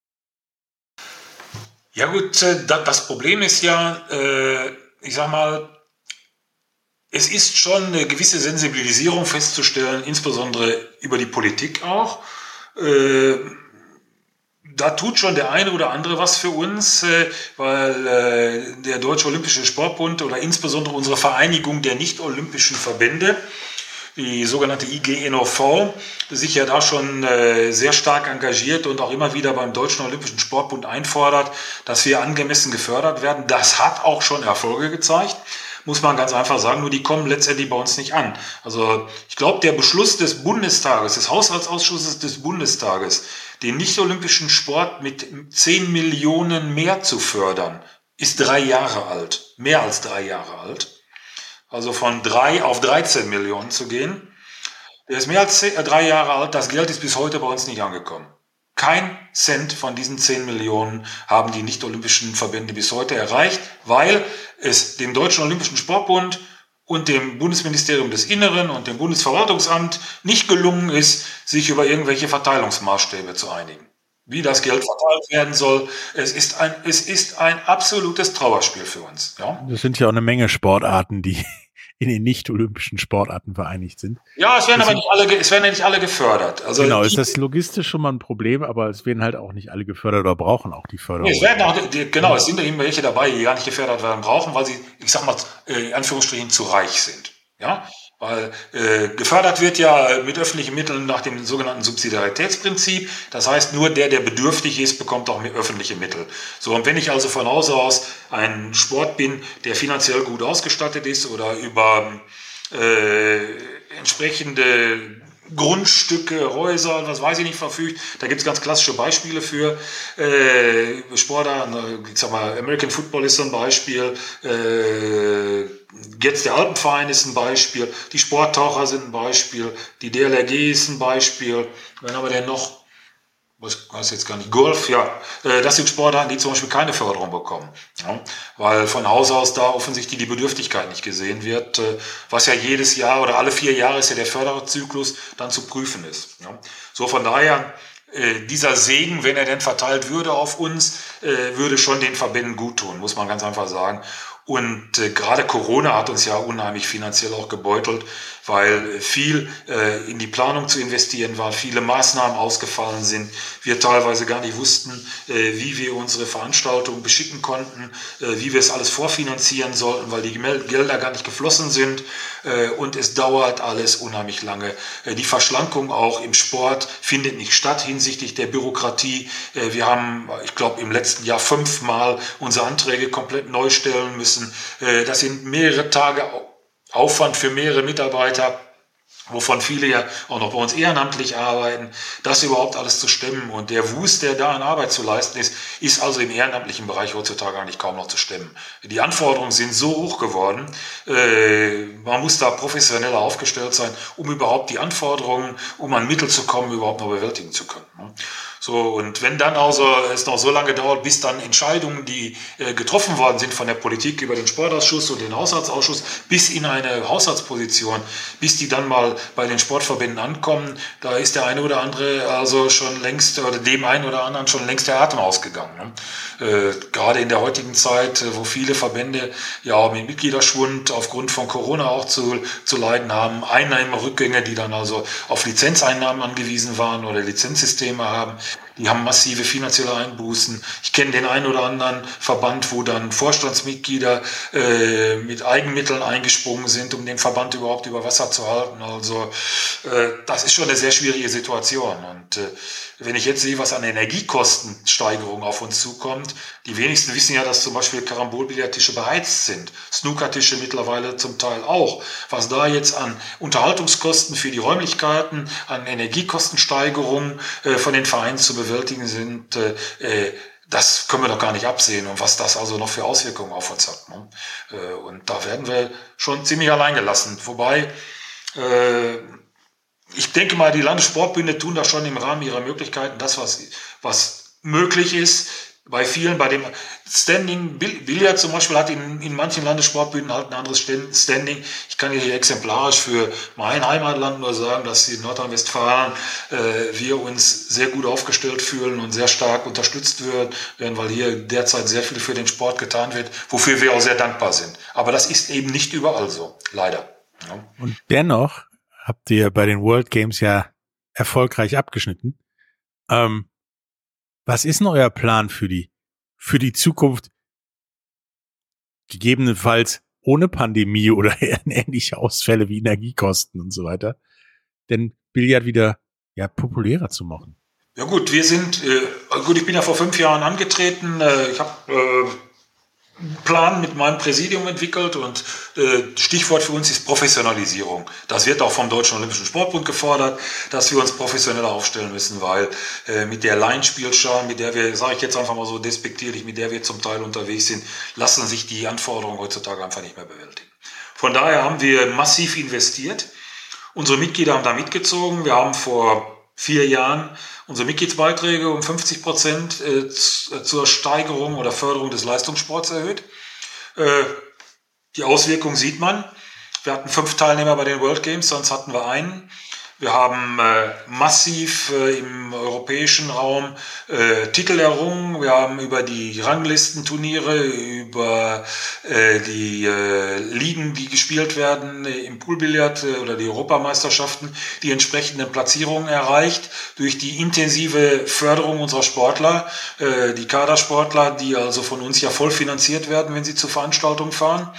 Ja gut, das Problem ist ja, ich sag mal, es ist schon eine gewisse Sensibilisierung festzustellen, insbesondere über die Politik auch. Da tut schon der eine oder andere was für uns, weil der Deutsche Olympische Sportbund oder insbesondere unsere Vereinigung der nicht-olympischen Verbände, die sogenannte IGNOV, sich ja da schon sehr stark engagiert und auch immer wieder beim Deutschen Olympischen Sportbund einfordert, dass wir angemessen gefördert werden. Das hat auch schon Erfolge gezeigt. muss man ganz einfach sagen, nur die kommen letztendlich bei uns nicht an. Also ich glaube, der Beschluss des Bundestages, des Haushaltsausschusses des Bundestages, den nicht-olympischen Sport mit 10 Millionen mehr zu fördern, ist 3 Jahre alt, mehr als 3 Jahre alt. Also von 3 auf 13 Millionen zu gehen. Der ist mehr als 3 Jahre alt, das Geld ist bis heute bei uns nicht angekommen. Kein Cent von diesen 10 Millionen haben die nicht-olympischen Verbände bis heute erreicht, weil es dem Deutschen Olympischen Sportbund und dem Bundesministerium des Inneren und dem Bundesverwaltungsamt nicht gelungen ist, sich über irgendwelche Verteilungsmaßstäbe zu einigen. Wie das Geld verteilt werden soll, es ist ein absolutes Trauerspiel für uns. Ja? Das sind ja auch eine Menge Sportarten, die in den nicht-olympischen Sportarten vereinigt sind. Ja, es werden ja nicht alle gefördert. Also genau, ist das logistisch schon mal ein Problem, aber es werden halt auch nicht alle gefördert oder brauchen auch die Förderung. Nee, es sind eben welche dabei, die gar nicht gefördert werden brauchen, weil sie, ich sag mal, in Anführungsstrichen zu reich sind. Ja, weil gefördert wird ja mit öffentlichen Mitteln nach dem sogenannten Subsidiaritätsprinzip. Das heißt, nur der bedürftig ist, bekommt auch öffentliche Mittel. So, und wenn ich also von Hause aus ein Sport bin, der finanziell gut ausgestattet ist oder über entsprechende Grundstücke, Häuser, was weiß ich nicht, verfügt. Da gibt es ganz klassische Beispiele für Sportler. Ich sag mal, American Football ist so ein Beispiel. Jetzt der Alpenverein ist ein Beispiel. Die Sporttaucher sind ein Beispiel. Die DLRG ist ein Beispiel. Wen haben wir denn noch? Was weiß jetzt gar nicht, Golf, ja, das sind Sportarten, die zum Beispiel keine Förderung bekommen, ja, weil von Haus aus da offensichtlich die Bedürftigkeit nicht gesehen wird, was ja jedes Jahr oder alle 4 Jahre ist ja der Förderzyklus dann zu prüfen ist. Ja. So von daher, dieser Segen, wenn er denn verteilt würde auf uns, würde schon den Verbänden gut tun, muss man ganz einfach sagen. Und gerade Corona hat uns ja unheimlich finanziell auch gebeutelt, weil viel in die Planung zu investieren war, viele Maßnahmen ausgefallen sind, wir teilweise gar nicht wussten, wie wir unsere Veranstaltungen beschicken konnten, wie wir es alles vorfinanzieren sollten, weil die Gelder gar nicht geflossen sind und es dauert alles unheimlich lange. Die Verschlankung auch im Sport findet nicht statt hinsichtlich der Bürokratie. Wir haben, ich glaube, im letzten Jahr 5-mal unsere Anträge komplett neu stellen müssen. Das sind mehrere Tage Aufwand für mehrere Mitarbeiter, wovon viele ja auch noch bei uns ehrenamtlich arbeiten, das überhaupt alles zu stemmen. Und der Wust, der da an Arbeit zu leisten ist also im ehrenamtlichen Bereich heutzutage eigentlich kaum noch zu stemmen. Die Anforderungen sind so hoch geworden, man muss da professioneller aufgestellt sein, um überhaupt die Anforderungen, um an Mittel zu kommen, überhaupt noch bewältigen zu können. So, und wenn dann also es noch so lange dauert, bis dann Entscheidungen, die getroffen worden sind von der Politik über den Sportausschuss und den Haushaltsausschuss, bis in eine Haushaltsposition, bis die dann mal bei den Sportverbänden ankommen, da ist der eine oder andere also schon längst, oder dem einen oder anderen schon längst der Atem ausgegangen. Gerade in der heutigen Zeit, wo viele Verbände ja auch mit Mitgliederschwund aufgrund von Corona auch zu leiden haben, Einnahmerückgänge, die dann also auf Lizenzeinnahmen angewiesen waren oder Lizenzsysteme haben, die haben massive finanzielle Einbußen. Ich kenne den einen oder anderen Verband, wo dann Vorstandsmitglieder mit Eigenmitteln eingesprungen sind, um den Verband überhaupt über Wasser zu halten. Also das ist schon eine sehr schwierige Situation. Und wenn ich jetzt sehe, was an Energiekostensteigerung auf uns zukommt, die wenigsten wissen ja, dass zum Beispiel Karambolbillardtische beheizt sind, Snookertische mittlerweile zum Teil auch. Was da jetzt an Unterhaltungskosten für die Räumlichkeiten, an Energiekostensteigerungen von den Vereinen zu bewältigen sind, das können wir doch gar nicht absehen und was das also noch für Auswirkungen auf uns hat. Ne? Und da werden wir schon ziemlich allein gelassen. Wobei, ich denke mal, die Landessportbünde tun da schon im Rahmen ihrer Möglichkeiten das, was möglich ist. Bei vielen, bei dem Standing, Billard zum Beispiel hat in manchen Landessportbünden halt ein anderes Standing. Ich kann hier exemplarisch für mein Heimatland nur sagen, dass in Nordrhein-Westfalen wir uns sehr gut aufgestellt fühlen und sehr stark unterstützt werden, weil hier derzeit sehr viel für den Sport getan wird, wofür wir auch sehr dankbar sind. Aber das ist eben nicht überall so, leider. Ja. Und dennoch habt ihr bei den World Games ja erfolgreich abgeschnitten. Was ist denn euer Plan für die Zukunft? Gegebenenfalls ohne Pandemie oder ähnliche Ausfälle wie Energiekosten und so weiter. Denn Billard wieder populärer zu machen. Ja gut, wir sind, ich bin ja vor 5 Jahren angetreten. Ich habe Plan mit meinem Präsidium entwickelt und Stichwort für uns ist Professionalisierung. Das wird auch vom Deutschen Olympischen Sportbund gefordert, dass wir uns professioneller aufstellen müssen, weil mit der Laienspielschar, mit der wir, sage ich jetzt einfach mal so despektierlich, mit der wir zum Teil unterwegs sind, lassen sich die Anforderungen heutzutage einfach nicht mehr bewältigen. Von daher haben wir massiv investiert. Unsere Mitglieder haben da mitgezogen. Wir haben vor 4 Jahren unsere Mitgliedsbeiträge um 50% zur Steigerung oder Förderung des Leistungssports erhöht. Die Auswirkungen sieht man. Wir hatten 5 Teilnehmer bei den World Games, sonst hatten wir einen. Wir haben massiv im europäischen Raum Titel errungen. Wir haben über die Ranglistenturniere, über die Ligen, die gespielt werden, im Poolbillard oder die Europameisterschaften, die entsprechenden Platzierungen erreicht durch die intensive Förderung unserer Sportler, die Kadersportler, die also von uns ja voll finanziert werden, wenn sie zu Veranstaltungen fahren,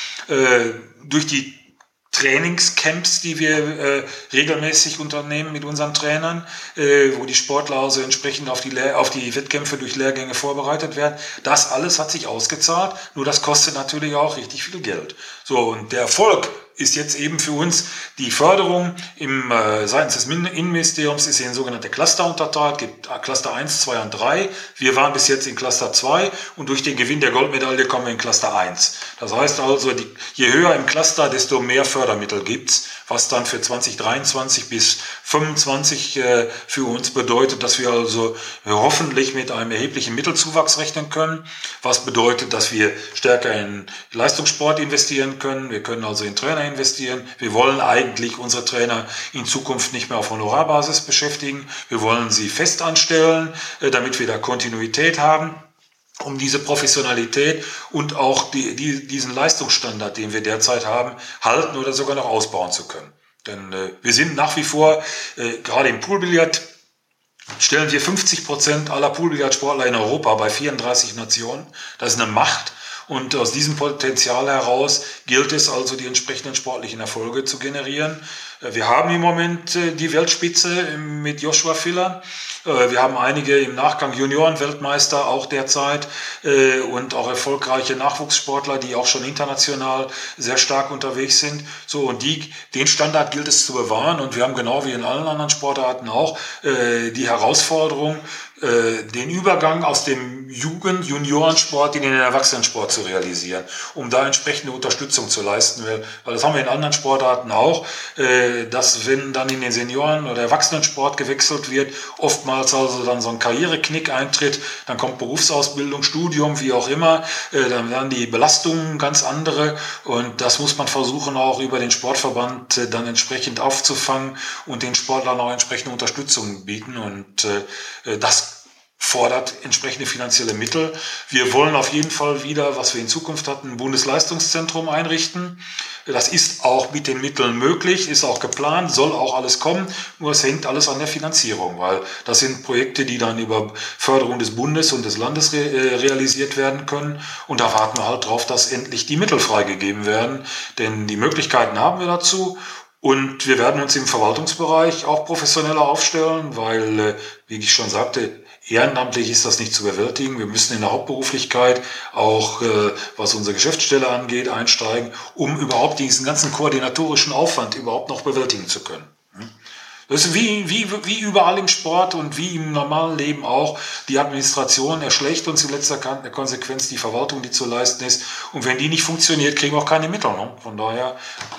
durch die Trainingscamps, die wir regelmäßig unternehmen mit unseren Trainern, wo die Sportler also entsprechend auf die Wettkämpfe durch Lehrgänge vorbereitet werden. Das alles hat sich ausgezahlt, nur das kostet natürlich auch richtig viel Geld. So, und der Erfolg ist jetzt eben für uns die Förderung seitens des Innenministeriums ist in sogenannte Cluster unterteilt, gibt Cluster 1, 2 und 3. Wir waren bis jetzt in Cluster 2 und durch den Gewinn der Goldmedaille kommen wir in Cluster 1. Das heißt also, je höher im Cluster, desto mehr Fördermittel gibt's, was dann für 2023 bis 2025 für uns bedeutet, dass wir also hoffentlich mit einem erheblichen Mittelzuwachs rechnen können, was bedeutet, dass wir stärker in Leistungssport investieren können. Wir können also in Trainer investieren. Wir wollen eigentlich unsere Trainer in Zukunft nicht mehr auf Honorarbasis beschäftigen. Wir wollen sie fest anstellen, damit wir da Kontinuität haben, um diese Professionalität und auch diesen Leistungsstandard, den wir derzeit haben, halten oder sogar noch ausbauen zu können. Denn wir sind nach wie vor, gerade im Poolbillard, stellen wir 50% aller Poolbillardsportler in Europa bei 34 Nationen. Das ist eine Macht. Und aus diesem Potenzial heraus gilt es also, die entsprechenden sportlichen Erfolge zu generieren. Wir haben im Moment die Weltspitze mit Joshua Filler. Wir haben einige im Nachgang Junioren-Weltmeister auch derzeit und auch erfolgreiche Nachwuchssportler, die auch schon international sehr stark unterwegs sind. So, und den Standard gilt es zu bewahren. Und wir haben genau wie in allen anderen Sportarten auch die Herausforderung, den Übergang aus dem Juniorensport in den Erwachsenensport zu realisieren, um da entsprechende Unterstützung zu leisten. Weil das haben wir in anderen Sportarten auch, dass wenn dann in den Senioren- oder Erwachsenensport gewechselt wird, oftmals also dann so ein Karriereknick eintritt, dann kommt Berufsausbildung, Studium, wie auch immer, dann werden die Belastungen ganz andere und das muss man versuchen auch über den Sportverband dann entsprechend aufzufangen und den Sportlern auch entsprechende Unterstützung bieten und das fordert entsprechende finanzielle Mittel. Wir wollen auf jeden Fall wieder, was wir in Zukunft hatten, ein Bundesleistungszentrum einrichten. Das ist auch mit den Mitteln möglich, ist auch geplant, soll auch alles kommen. Nur es hängt alles an der Finanzierung, weil das sind Projekte, die dann über Förderung des Bundes und des Landes realisiert werden können. Und da warten wir halt drauf, dass endlich die Mittel freigegeben werden. Denn die Möglichkeiten haben wir dazu. Und wir werden uns im Verwaltungsbereich auch professioneller aufstellen, weil, wie ich schon sagte, ehrenamtlich ist das nicht zu bewältigen. Wir müssen in der Hauptberuflichkeit auch, was unsere Geschäftsstelle angeht, einsteigen, um überhaupt diesen ganzen koordinatorischen Aufwand überhaupt noch bewältigen zu können. Das ist wie überall im Sport und wie im normalen Leben auch. Die Administration erschlägt uns in letzter Konsequenz die Verwaltung, die zu leisten ist. Und wenn die nicht funktioniert, kriegen wir auch keine Mittel. Ne? Von daher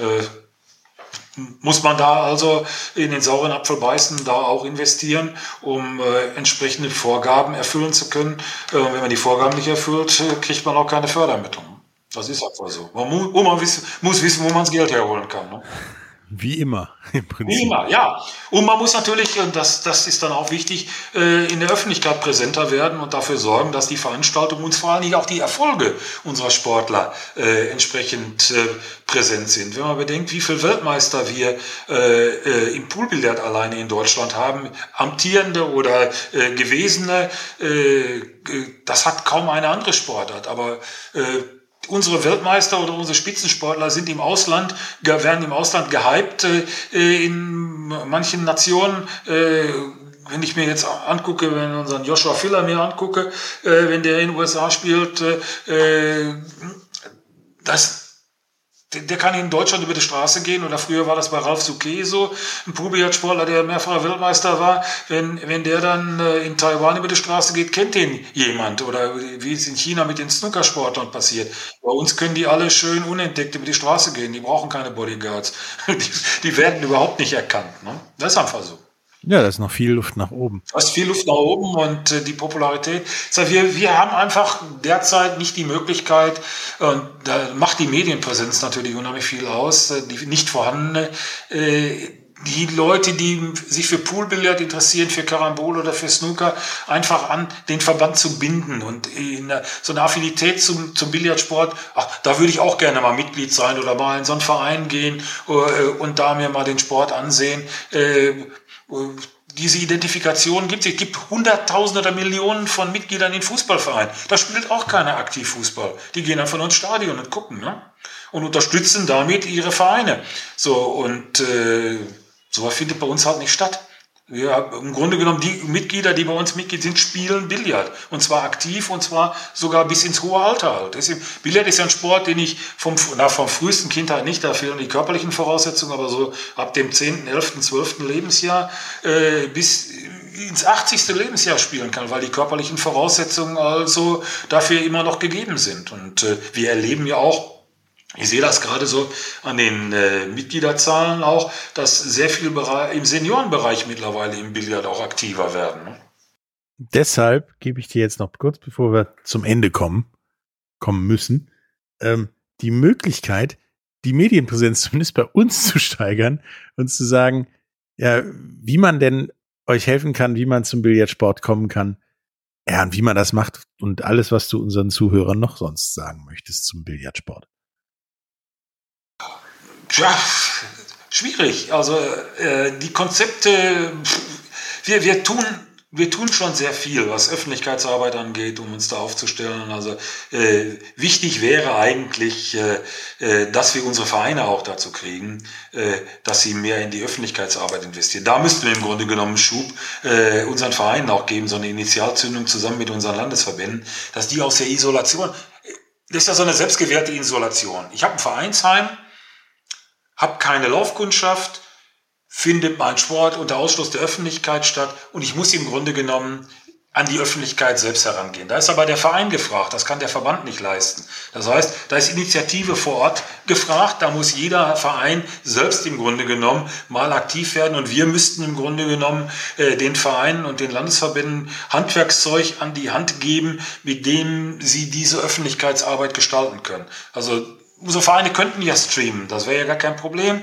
muss man da also in den sauren Apfel beißen, da auch investieren, um entsprechende Vorgaben erfüllen zu können. Wenn man die Vorgaben nicht erfüllt, kriegt man auch keine Fördermittel. Das ist einfach so. Man muss wissen, wo man das Geld herholen kann. Ne? Wie immer, im Prinzip. Wie immer, ja. Und man muss natürlich, und das ist dann auch wichtig, in der Öffentlichkeit präsenter werden und dafür sorgen, dass die Veranstaltungen und vor allen Dingen auch die Erfolge unserer Sportler entsprechend präsent sind. Wenn man bedenkt, wie viele Weltmeister wir im Poolbillard alleine in Deutschland haben, amtierende oder gewesene, das hat kaum eine andere Sportart. Aber unsere Weltmeister oder unsere Spitzensportler werden im Ausland gehypt. In manchen Nationen wenn ich mir jetzt angucke, wenn unseren Joshua Filler mir angucke, wenn der in den USA spielt, der kann in Deutschland über die Straße gehen, oder früher war das bei Ralf Souquet so, ein Poolbillardsportler, der mehrfacher Weltmeister war, wenn der dann in Taiwan über die Straße geht, kennt den jemand, oder wie es in China mit den Snookersportlern passiert. Bei uns können die alle schön unentdeckt über die Straße gehen, die brauchen keine Bodyguards, die werden überhaupt nicht erkannt, ne? Das ist einfach so. Ja, da ist noch viel Luft nach oben. Da ist viel Luft nach oben und die Popularität. Wir haben einfach derzeit nicht die Möglichkeit, und da macht die Medienpräsenz natürlich unheimlich viel aus, die nicht vorhandene. Die Leute, die sich für Poolbillard interessieren, für Karambol oder für Snooker, einfach an den Verband zu binden und so eine Affinität zum Billardsport. Da würde ich auch gerne mal Mitglied sein oder mal in so einen Verein gehen und da mir mal den Sport ansehen. Diese Identifikation gibt es. Es gibt Hunderttausende oder Millionen von Mitgliedern in Fußballvereinen. Da spielt auch keiner aktiv Fußball. Die gehen einfach nur ins Stadion und gucken, ne? Und unterstützen damit ihre Vereine. So, und sowas findet bei uns halt nicht statt. Ja, im Grunde genommen, die Mitglieder, die bei uns Mitglied sind, spielen Billard. Und zwar aktiv, und zwar sogar bis ins hohe Alter halt. Billard ist ja ein Sport, den ich vom frühesten Kindheit nicht, da fehlen die körperlichen Voraussetzungen, aber so ab dem 10., 11., 12. Lebensjahr bis ins 80. Lebensjahr spielen kann, weil die körperlichen Voraussetzungen also dafür immer noch gegeben sind. Und wir erleben ja auch, ich sehe das gerade so an den Mitgliederzahlen auch, dass sehr viel im Seniorenbereich mittlerweile im Billard auch aktiver werden. Ne? Deshalb gebe ich dir jetzt noch kurz, bevor wir zum Ende kommen müssen, die Möglichkeit, die Medienpräsenz zumindest bei uns zu steigern und zu sagen, ja, wie man denn euch helfen kann, wie man zum Billardsport kommen kann, ja, und wie man das macht und alles, was du unseren Zuhörern noch sonst sagen möchtest zum Billardsport. Ja, schwierig. Also die Konzepte, wir tun schon sehr viel, was Öffentlichkeitsarbeit angeht, um uns da aufzustellen. Also wichtig wäre eigentlich, dass wir unsere Vereine auch dazu kriegen, dass sie mehr in die Öffentlichkeitsarbeit investieren. Da müssten wir im Grunde genommen Schub unseren Vereinen auch geben, so eine Initialzündung zusammen mit unseren Landesverbänden, dass die aus der Isolation, das ist ja so eine selbstgewährte Isolation. Ich habe ein Vereinsheim, habe keine Laufkundschaft, findet mein Sport unter Ausschluss der Öffentlichkeit statt und ich muss im Grunde genommen an die Öffentlichkeit selbst herangehen. Da ist aber der Verein gefragt, das kann der Verband nicht leisten. Das heißt, da ist Initiative vor Ort gefragt, da muss jeder Verein selbst im Grunde genommen mal aktiv werden und wir müssten im Grunde genommen den Vereinen und den Landesverbänden Handwerkszeug an die Hand geben, mit dem sie diese Öffentlichkeitsarbeit gestalten können. Also unsere Vereine könnten ja streamen, das wäre ja gar kein Problem.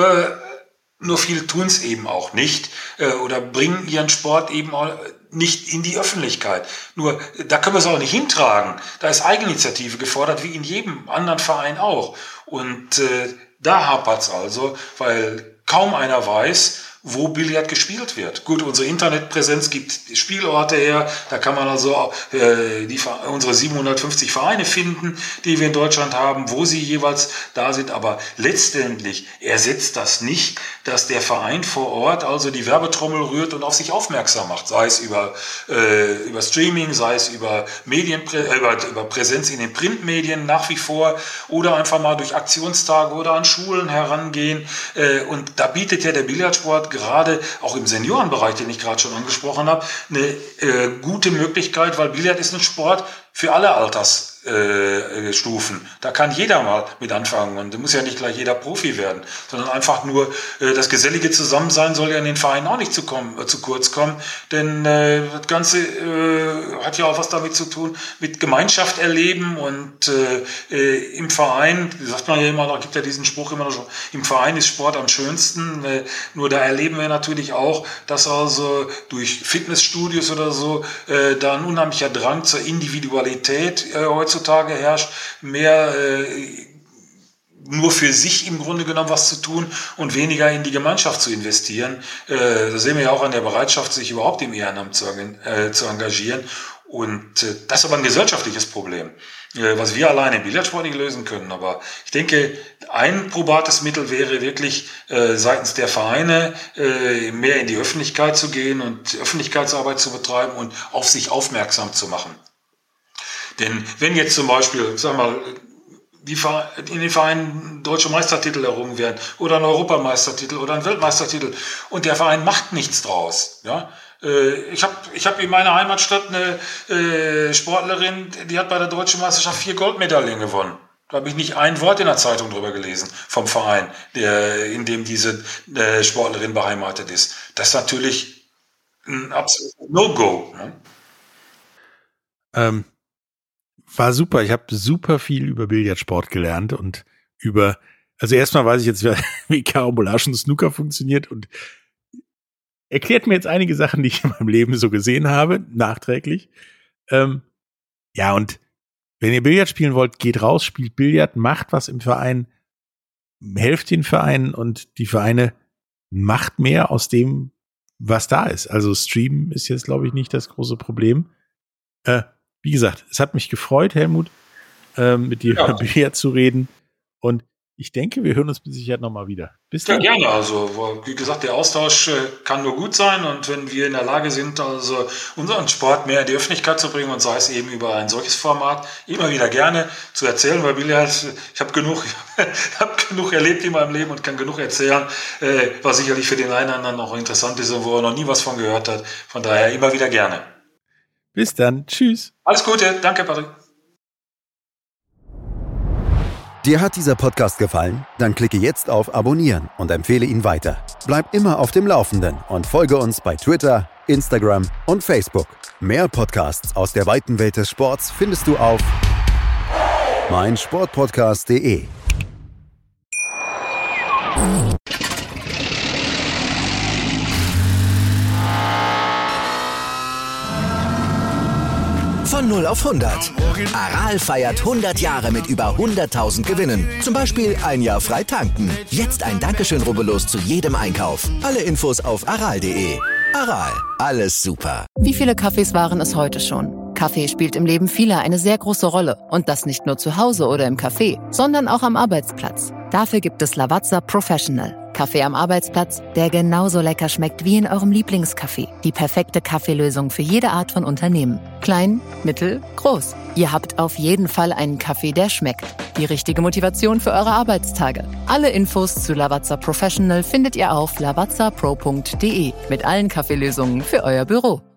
Nur viele tun es eben auch nicht oder bringen ihren Sport eben auch nicht in die Öffentlichkeit. Nur, da können wir es auch nicht hintragen. Da ist Eigeninitiative gefordert, wie in jedem anderen Verein auch. Und da hapert es also, weil kaum einer weiß, wo Billard gespielt wird. Gut, unsere Internetpräsenz gibt Spielorte her, da kann man also unsere 750 Vereine finden, die wir in Deutschland haben, wo sie jeweils da sind, aber letztendlich ersetzt das nicht, dass der Verein vor Ort also die Werbetrommel rührt und auf sich aufmerksam macht, sei es über Streaming, sei es über über Präsenz in den Printmedien nach wie vor oder einfach mal durch Aktionstage oder an Schulen herangehen, und da bietet ja der Billardsport gerade auch im Seniorenbereich, den ich gerade schon angesprochen habe, eine gute Möglichkeit, weil Billard ist ein Sport für alle Altersstufen. Da kann jeder mal mit anfangen und da muss ja nicht gleich jeder Profi werden, sondern einfach nur das gesellige Zusammensein soll ja in den Vereinen auch nicht zu kurz kommen, denn das Ganze hat ja auch was damit zu tun, mit Gemeinschaft erleben und im Verein, sagt man ja immer noch, gibt ja diesen Spruch immer noch, im Verein ist Sport am schönsten, nur da erleben wir natürlich auch, dass also durch Fitnessstudios oder so da ein unheimlicher Drang zur Individualität heutzutage herrscht, mehr nur für sich im Grunde genommen was zu tun und weniger in die Gemeinschaft zu investieren. Das sehen wir ja auch an der Bereitschaft, sich überhaupt im Ehrenamt zu engagieren. Und das ist aber ein gesellschaftliches Problem, was wir alleine im Billardsport nicht lösen können. Aber ich denke, ein probates Mittel wäre wirklich seitens der Vereine mehr in die Öffentlichkeit zu gehen und Öffentlichkeitsarbeit zu betreiben und auf sich aufmerksam zu machen. Denn wenn jetzt zum Beispiel, sagen wir mal, in den Vereinen deutsche Meistertitel errungen werden oder ein Europameistertitel oder ein Weltmeistertitel und der Verein macht nichts draus, ja. Ich hab in meiner Heimatstadt eine Sportlerin, die hat bei der Deutschen Meisterschaft 4 Goldmedaillen gewonnen. Da habe ich nicht ein Wort in der Zeitung drüber gelesen vom Verein, in dem diese Sportlerin beheimatet ist. Das ist natürlich ein absolutes No-Go. Ne? War super. Ich habe super viel über Billardsport gelernt und also erstmal weiß ich jetzt, wie Karambolage und Snooker funktioniert und erklärt mir jetzt einige Sachen, die ich in meinem Leben so gesehen habe, nachträglich. Ja, und wenn ihr Billard spielen wollt, geht raus, spielt Billard, macht was im Verein, helft den Vereinen und die Vereine macht mehr aus dem, was da ist. Also Streamen ist jetzt, glaube ich, nicht das große Problem. Wie gesagt, es hat mich gefreut, Helmut, mit dir über Billard zu reden. Und ich denke, wir hören uns mit Sicherheit nochmal wieder. Bis dann. Ja, gerne. Also, wie gesagt, der Austausch kann nur gut sein. Und wenn wir in der Lage sind, also unseren Sport mehr in die Öffentlichkeit zu bringen und sei es eben über ein solches Format, immer wieder gerne zu erzählen, weil Billard, ich habe genug erlebt in meinem Leben und kann genug erzählen, was sicherlich für den einen oder anderen noch interessant ist und wo er noch nie was von gehört hat. Von daher immer wieder gerne. Bis dann. Tschüss. Alles Gute. Danke, Patrick. Dir hat dieser Podcast gefallen? Dann klicke jetzt auf Abonnieren und empfehle ihn weiter. Bleib immer auf dem Laufenden und folge uns bei Twitter, Instagram und Facebook. Mehr Podcasts aus der weiten Welt des Sports findest du auf meinsportpodcast.de. Von 0 auf 100. Aral feiert 100 Jahre mit über 100.000 Gewinnen. Zum Beispiel ein Jahr frei tanken. Jetzt ein Dankeschön, rubbellos zu jedem Einkauf. Alle Infos auf aral.de. Aral, alles super. Wie viele Kaffees waren es heute schon? Kaffee spielt im Leben vieler eine sehr große Rolle. Und das nicht nur zu Hause oder im Café, sondern auch am Arbeitsplatz. Dafür gibt es Lavazza Professional. Kaffee am Arbeitsplatz, der genauso lecker schmeckt wie in eurem Lieblingscafé. Die perfekte Kaffeelösung für jede Art von Unternehmen. Klein, mittel, groß. Ihr habt auf jeden Fall einen Kaffee, der schmeckt. Die richtige Motivation für eure Arbeitstage. Alle Infos zu Lavazza Professional findet ihr auf lavazzapro.de mit allen Kaffeelösungen für euer Büro.